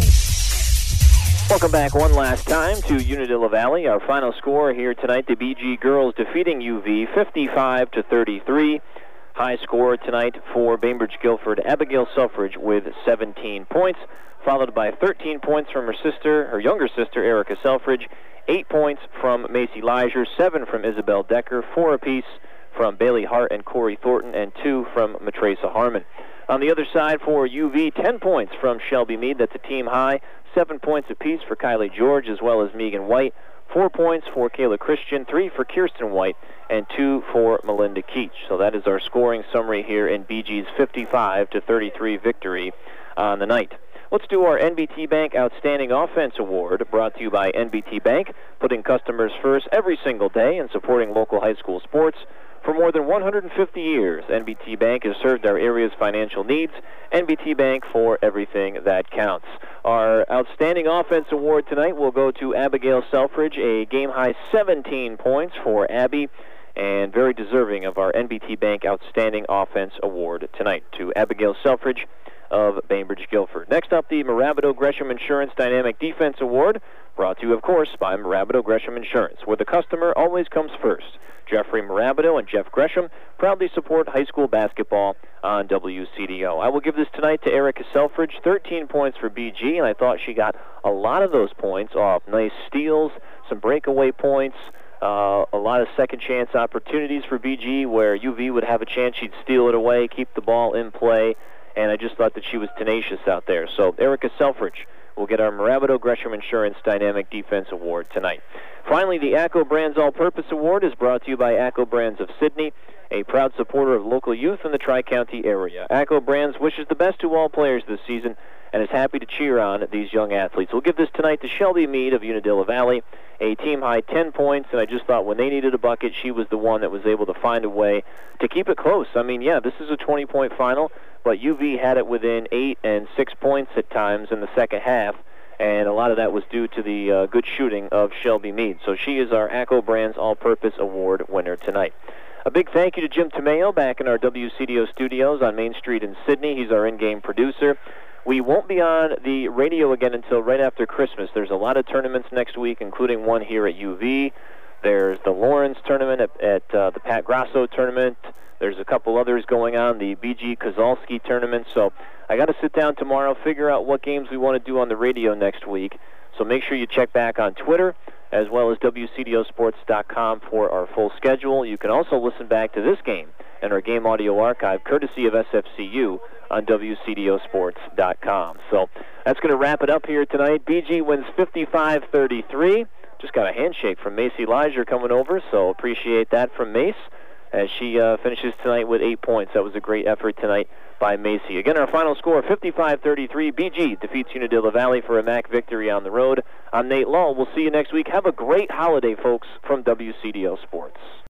Welcome back one last time to Unadilla Valley. Our final score here tonight, the B G girls defeating U V fifty-five to thirty-three. High score tonight for Bainbridge Guilford, Abigail Selfridge with seventeen points, followed by thirteen points from her sister, her younger sister, Erica Selfridge, eight points from Macy Leisure, seven from Isabel Decker, four apiece from Bailey Hart and Corey Thornton, and two from Matresa Harmon. On the other side for U V, ten points from Shelby Mead, that's a team high, seven points apiece for Kylie George as well as Megan White, four points for Kayla Christian, three for Kirsten White, and two for Melinda Keach. So that is our scoring summary here in B G's fifty-five to thirty-three victory on the night. Let's do our N B T Bank Outstanding Offense Award, brought to you by N B T Bank, putting customers first every single day and supporting local high school sports. For more than one hundred fifty years, N B T Bank has served our area's financial needs. N B T Bank, for everything that counts. Our Outstanding Offense Award tonight will go to Abigail Selfridge, a game-high seventeen points for Abby, and very deserving of our N B T Bank Outstanding Offense Award tonight to Abigail Selfridge of Bainbridge Guilford. Next up, the Marabato Gresham Insurance Dynamic Defense Award, brought to you, of course, by Marabato Gresham Insurance, where the customer always comes first. Jeffrey Marabato and Jeff Gresham proudly support high school basketball on W C D O. I will give this tonight to Erica Selfridge, thirteen points for B G, and I thought she got a lot of those points off nice steals, some breakaway points, uh, a lot of second chance opportunities for B G where U V would have a chance, she'd steal it away, keep the ball in play, and I just thought that she was tenacious out there. So Erica Selfridge will get our Marabato Gresham Insurance Dynamic Defense Award tonight. Finally, the ACCO Brands All-Purpose Award is brought to you by ACCO Brands of Sydney, a proud supporter of local youth in the Tri-County area. ACCO Brands wishes the best to all players this season and is happy to cheer on these young athletes. We'll give this tonight to Shelby Mead of Unadilla Valley, a team-high ten points, and I just thought when they needed a bucket, she was the one that was able to find a way to keep it close. I mean, yeah, this is a twenty-point final, but U V had it within eight and six points at times in the second half, and a lot of that was due to the uh, good shooting of Shelby Mead. So she is our ACCO Brands All-Purpose Award winner tonight. A big thank you to Jim Tomeo back in our W C D O studios on Main Street in Sydney. He's our in-game producer. We won't be on the radio again until right after Christmas. There's a lot of tournaments next week, including one here at U V. There's the Lawrence tournament at, at uh, the Pat Grasso tournament. There's a couple others going on, the B G Kozalski tournament. So I got to sit down tomorrow, figure out what games we want to do on the radio next week. So make sure you check back on Twitter as well as W C D O sports dot com for our full schedule. You can also listen back to this game and our game audio archive, courtesy of S F C U, on W C D O sports dot com. So that's going to wrap it up here tonight. B G wins fifty-five thirty-three. Just got a handshake from Macy Leisure coming over, so appreciate that from Mace as she uh, finishes tonight with eight points. That was a great effort tonight by Macy. Again, our final score, fifty-five thirty-three. B G defeats Unadilla Valley for a M A C victory on the road. I'm Nate Lull. We'll see you next week. Have a great holiday, folks, from W C D O Sports.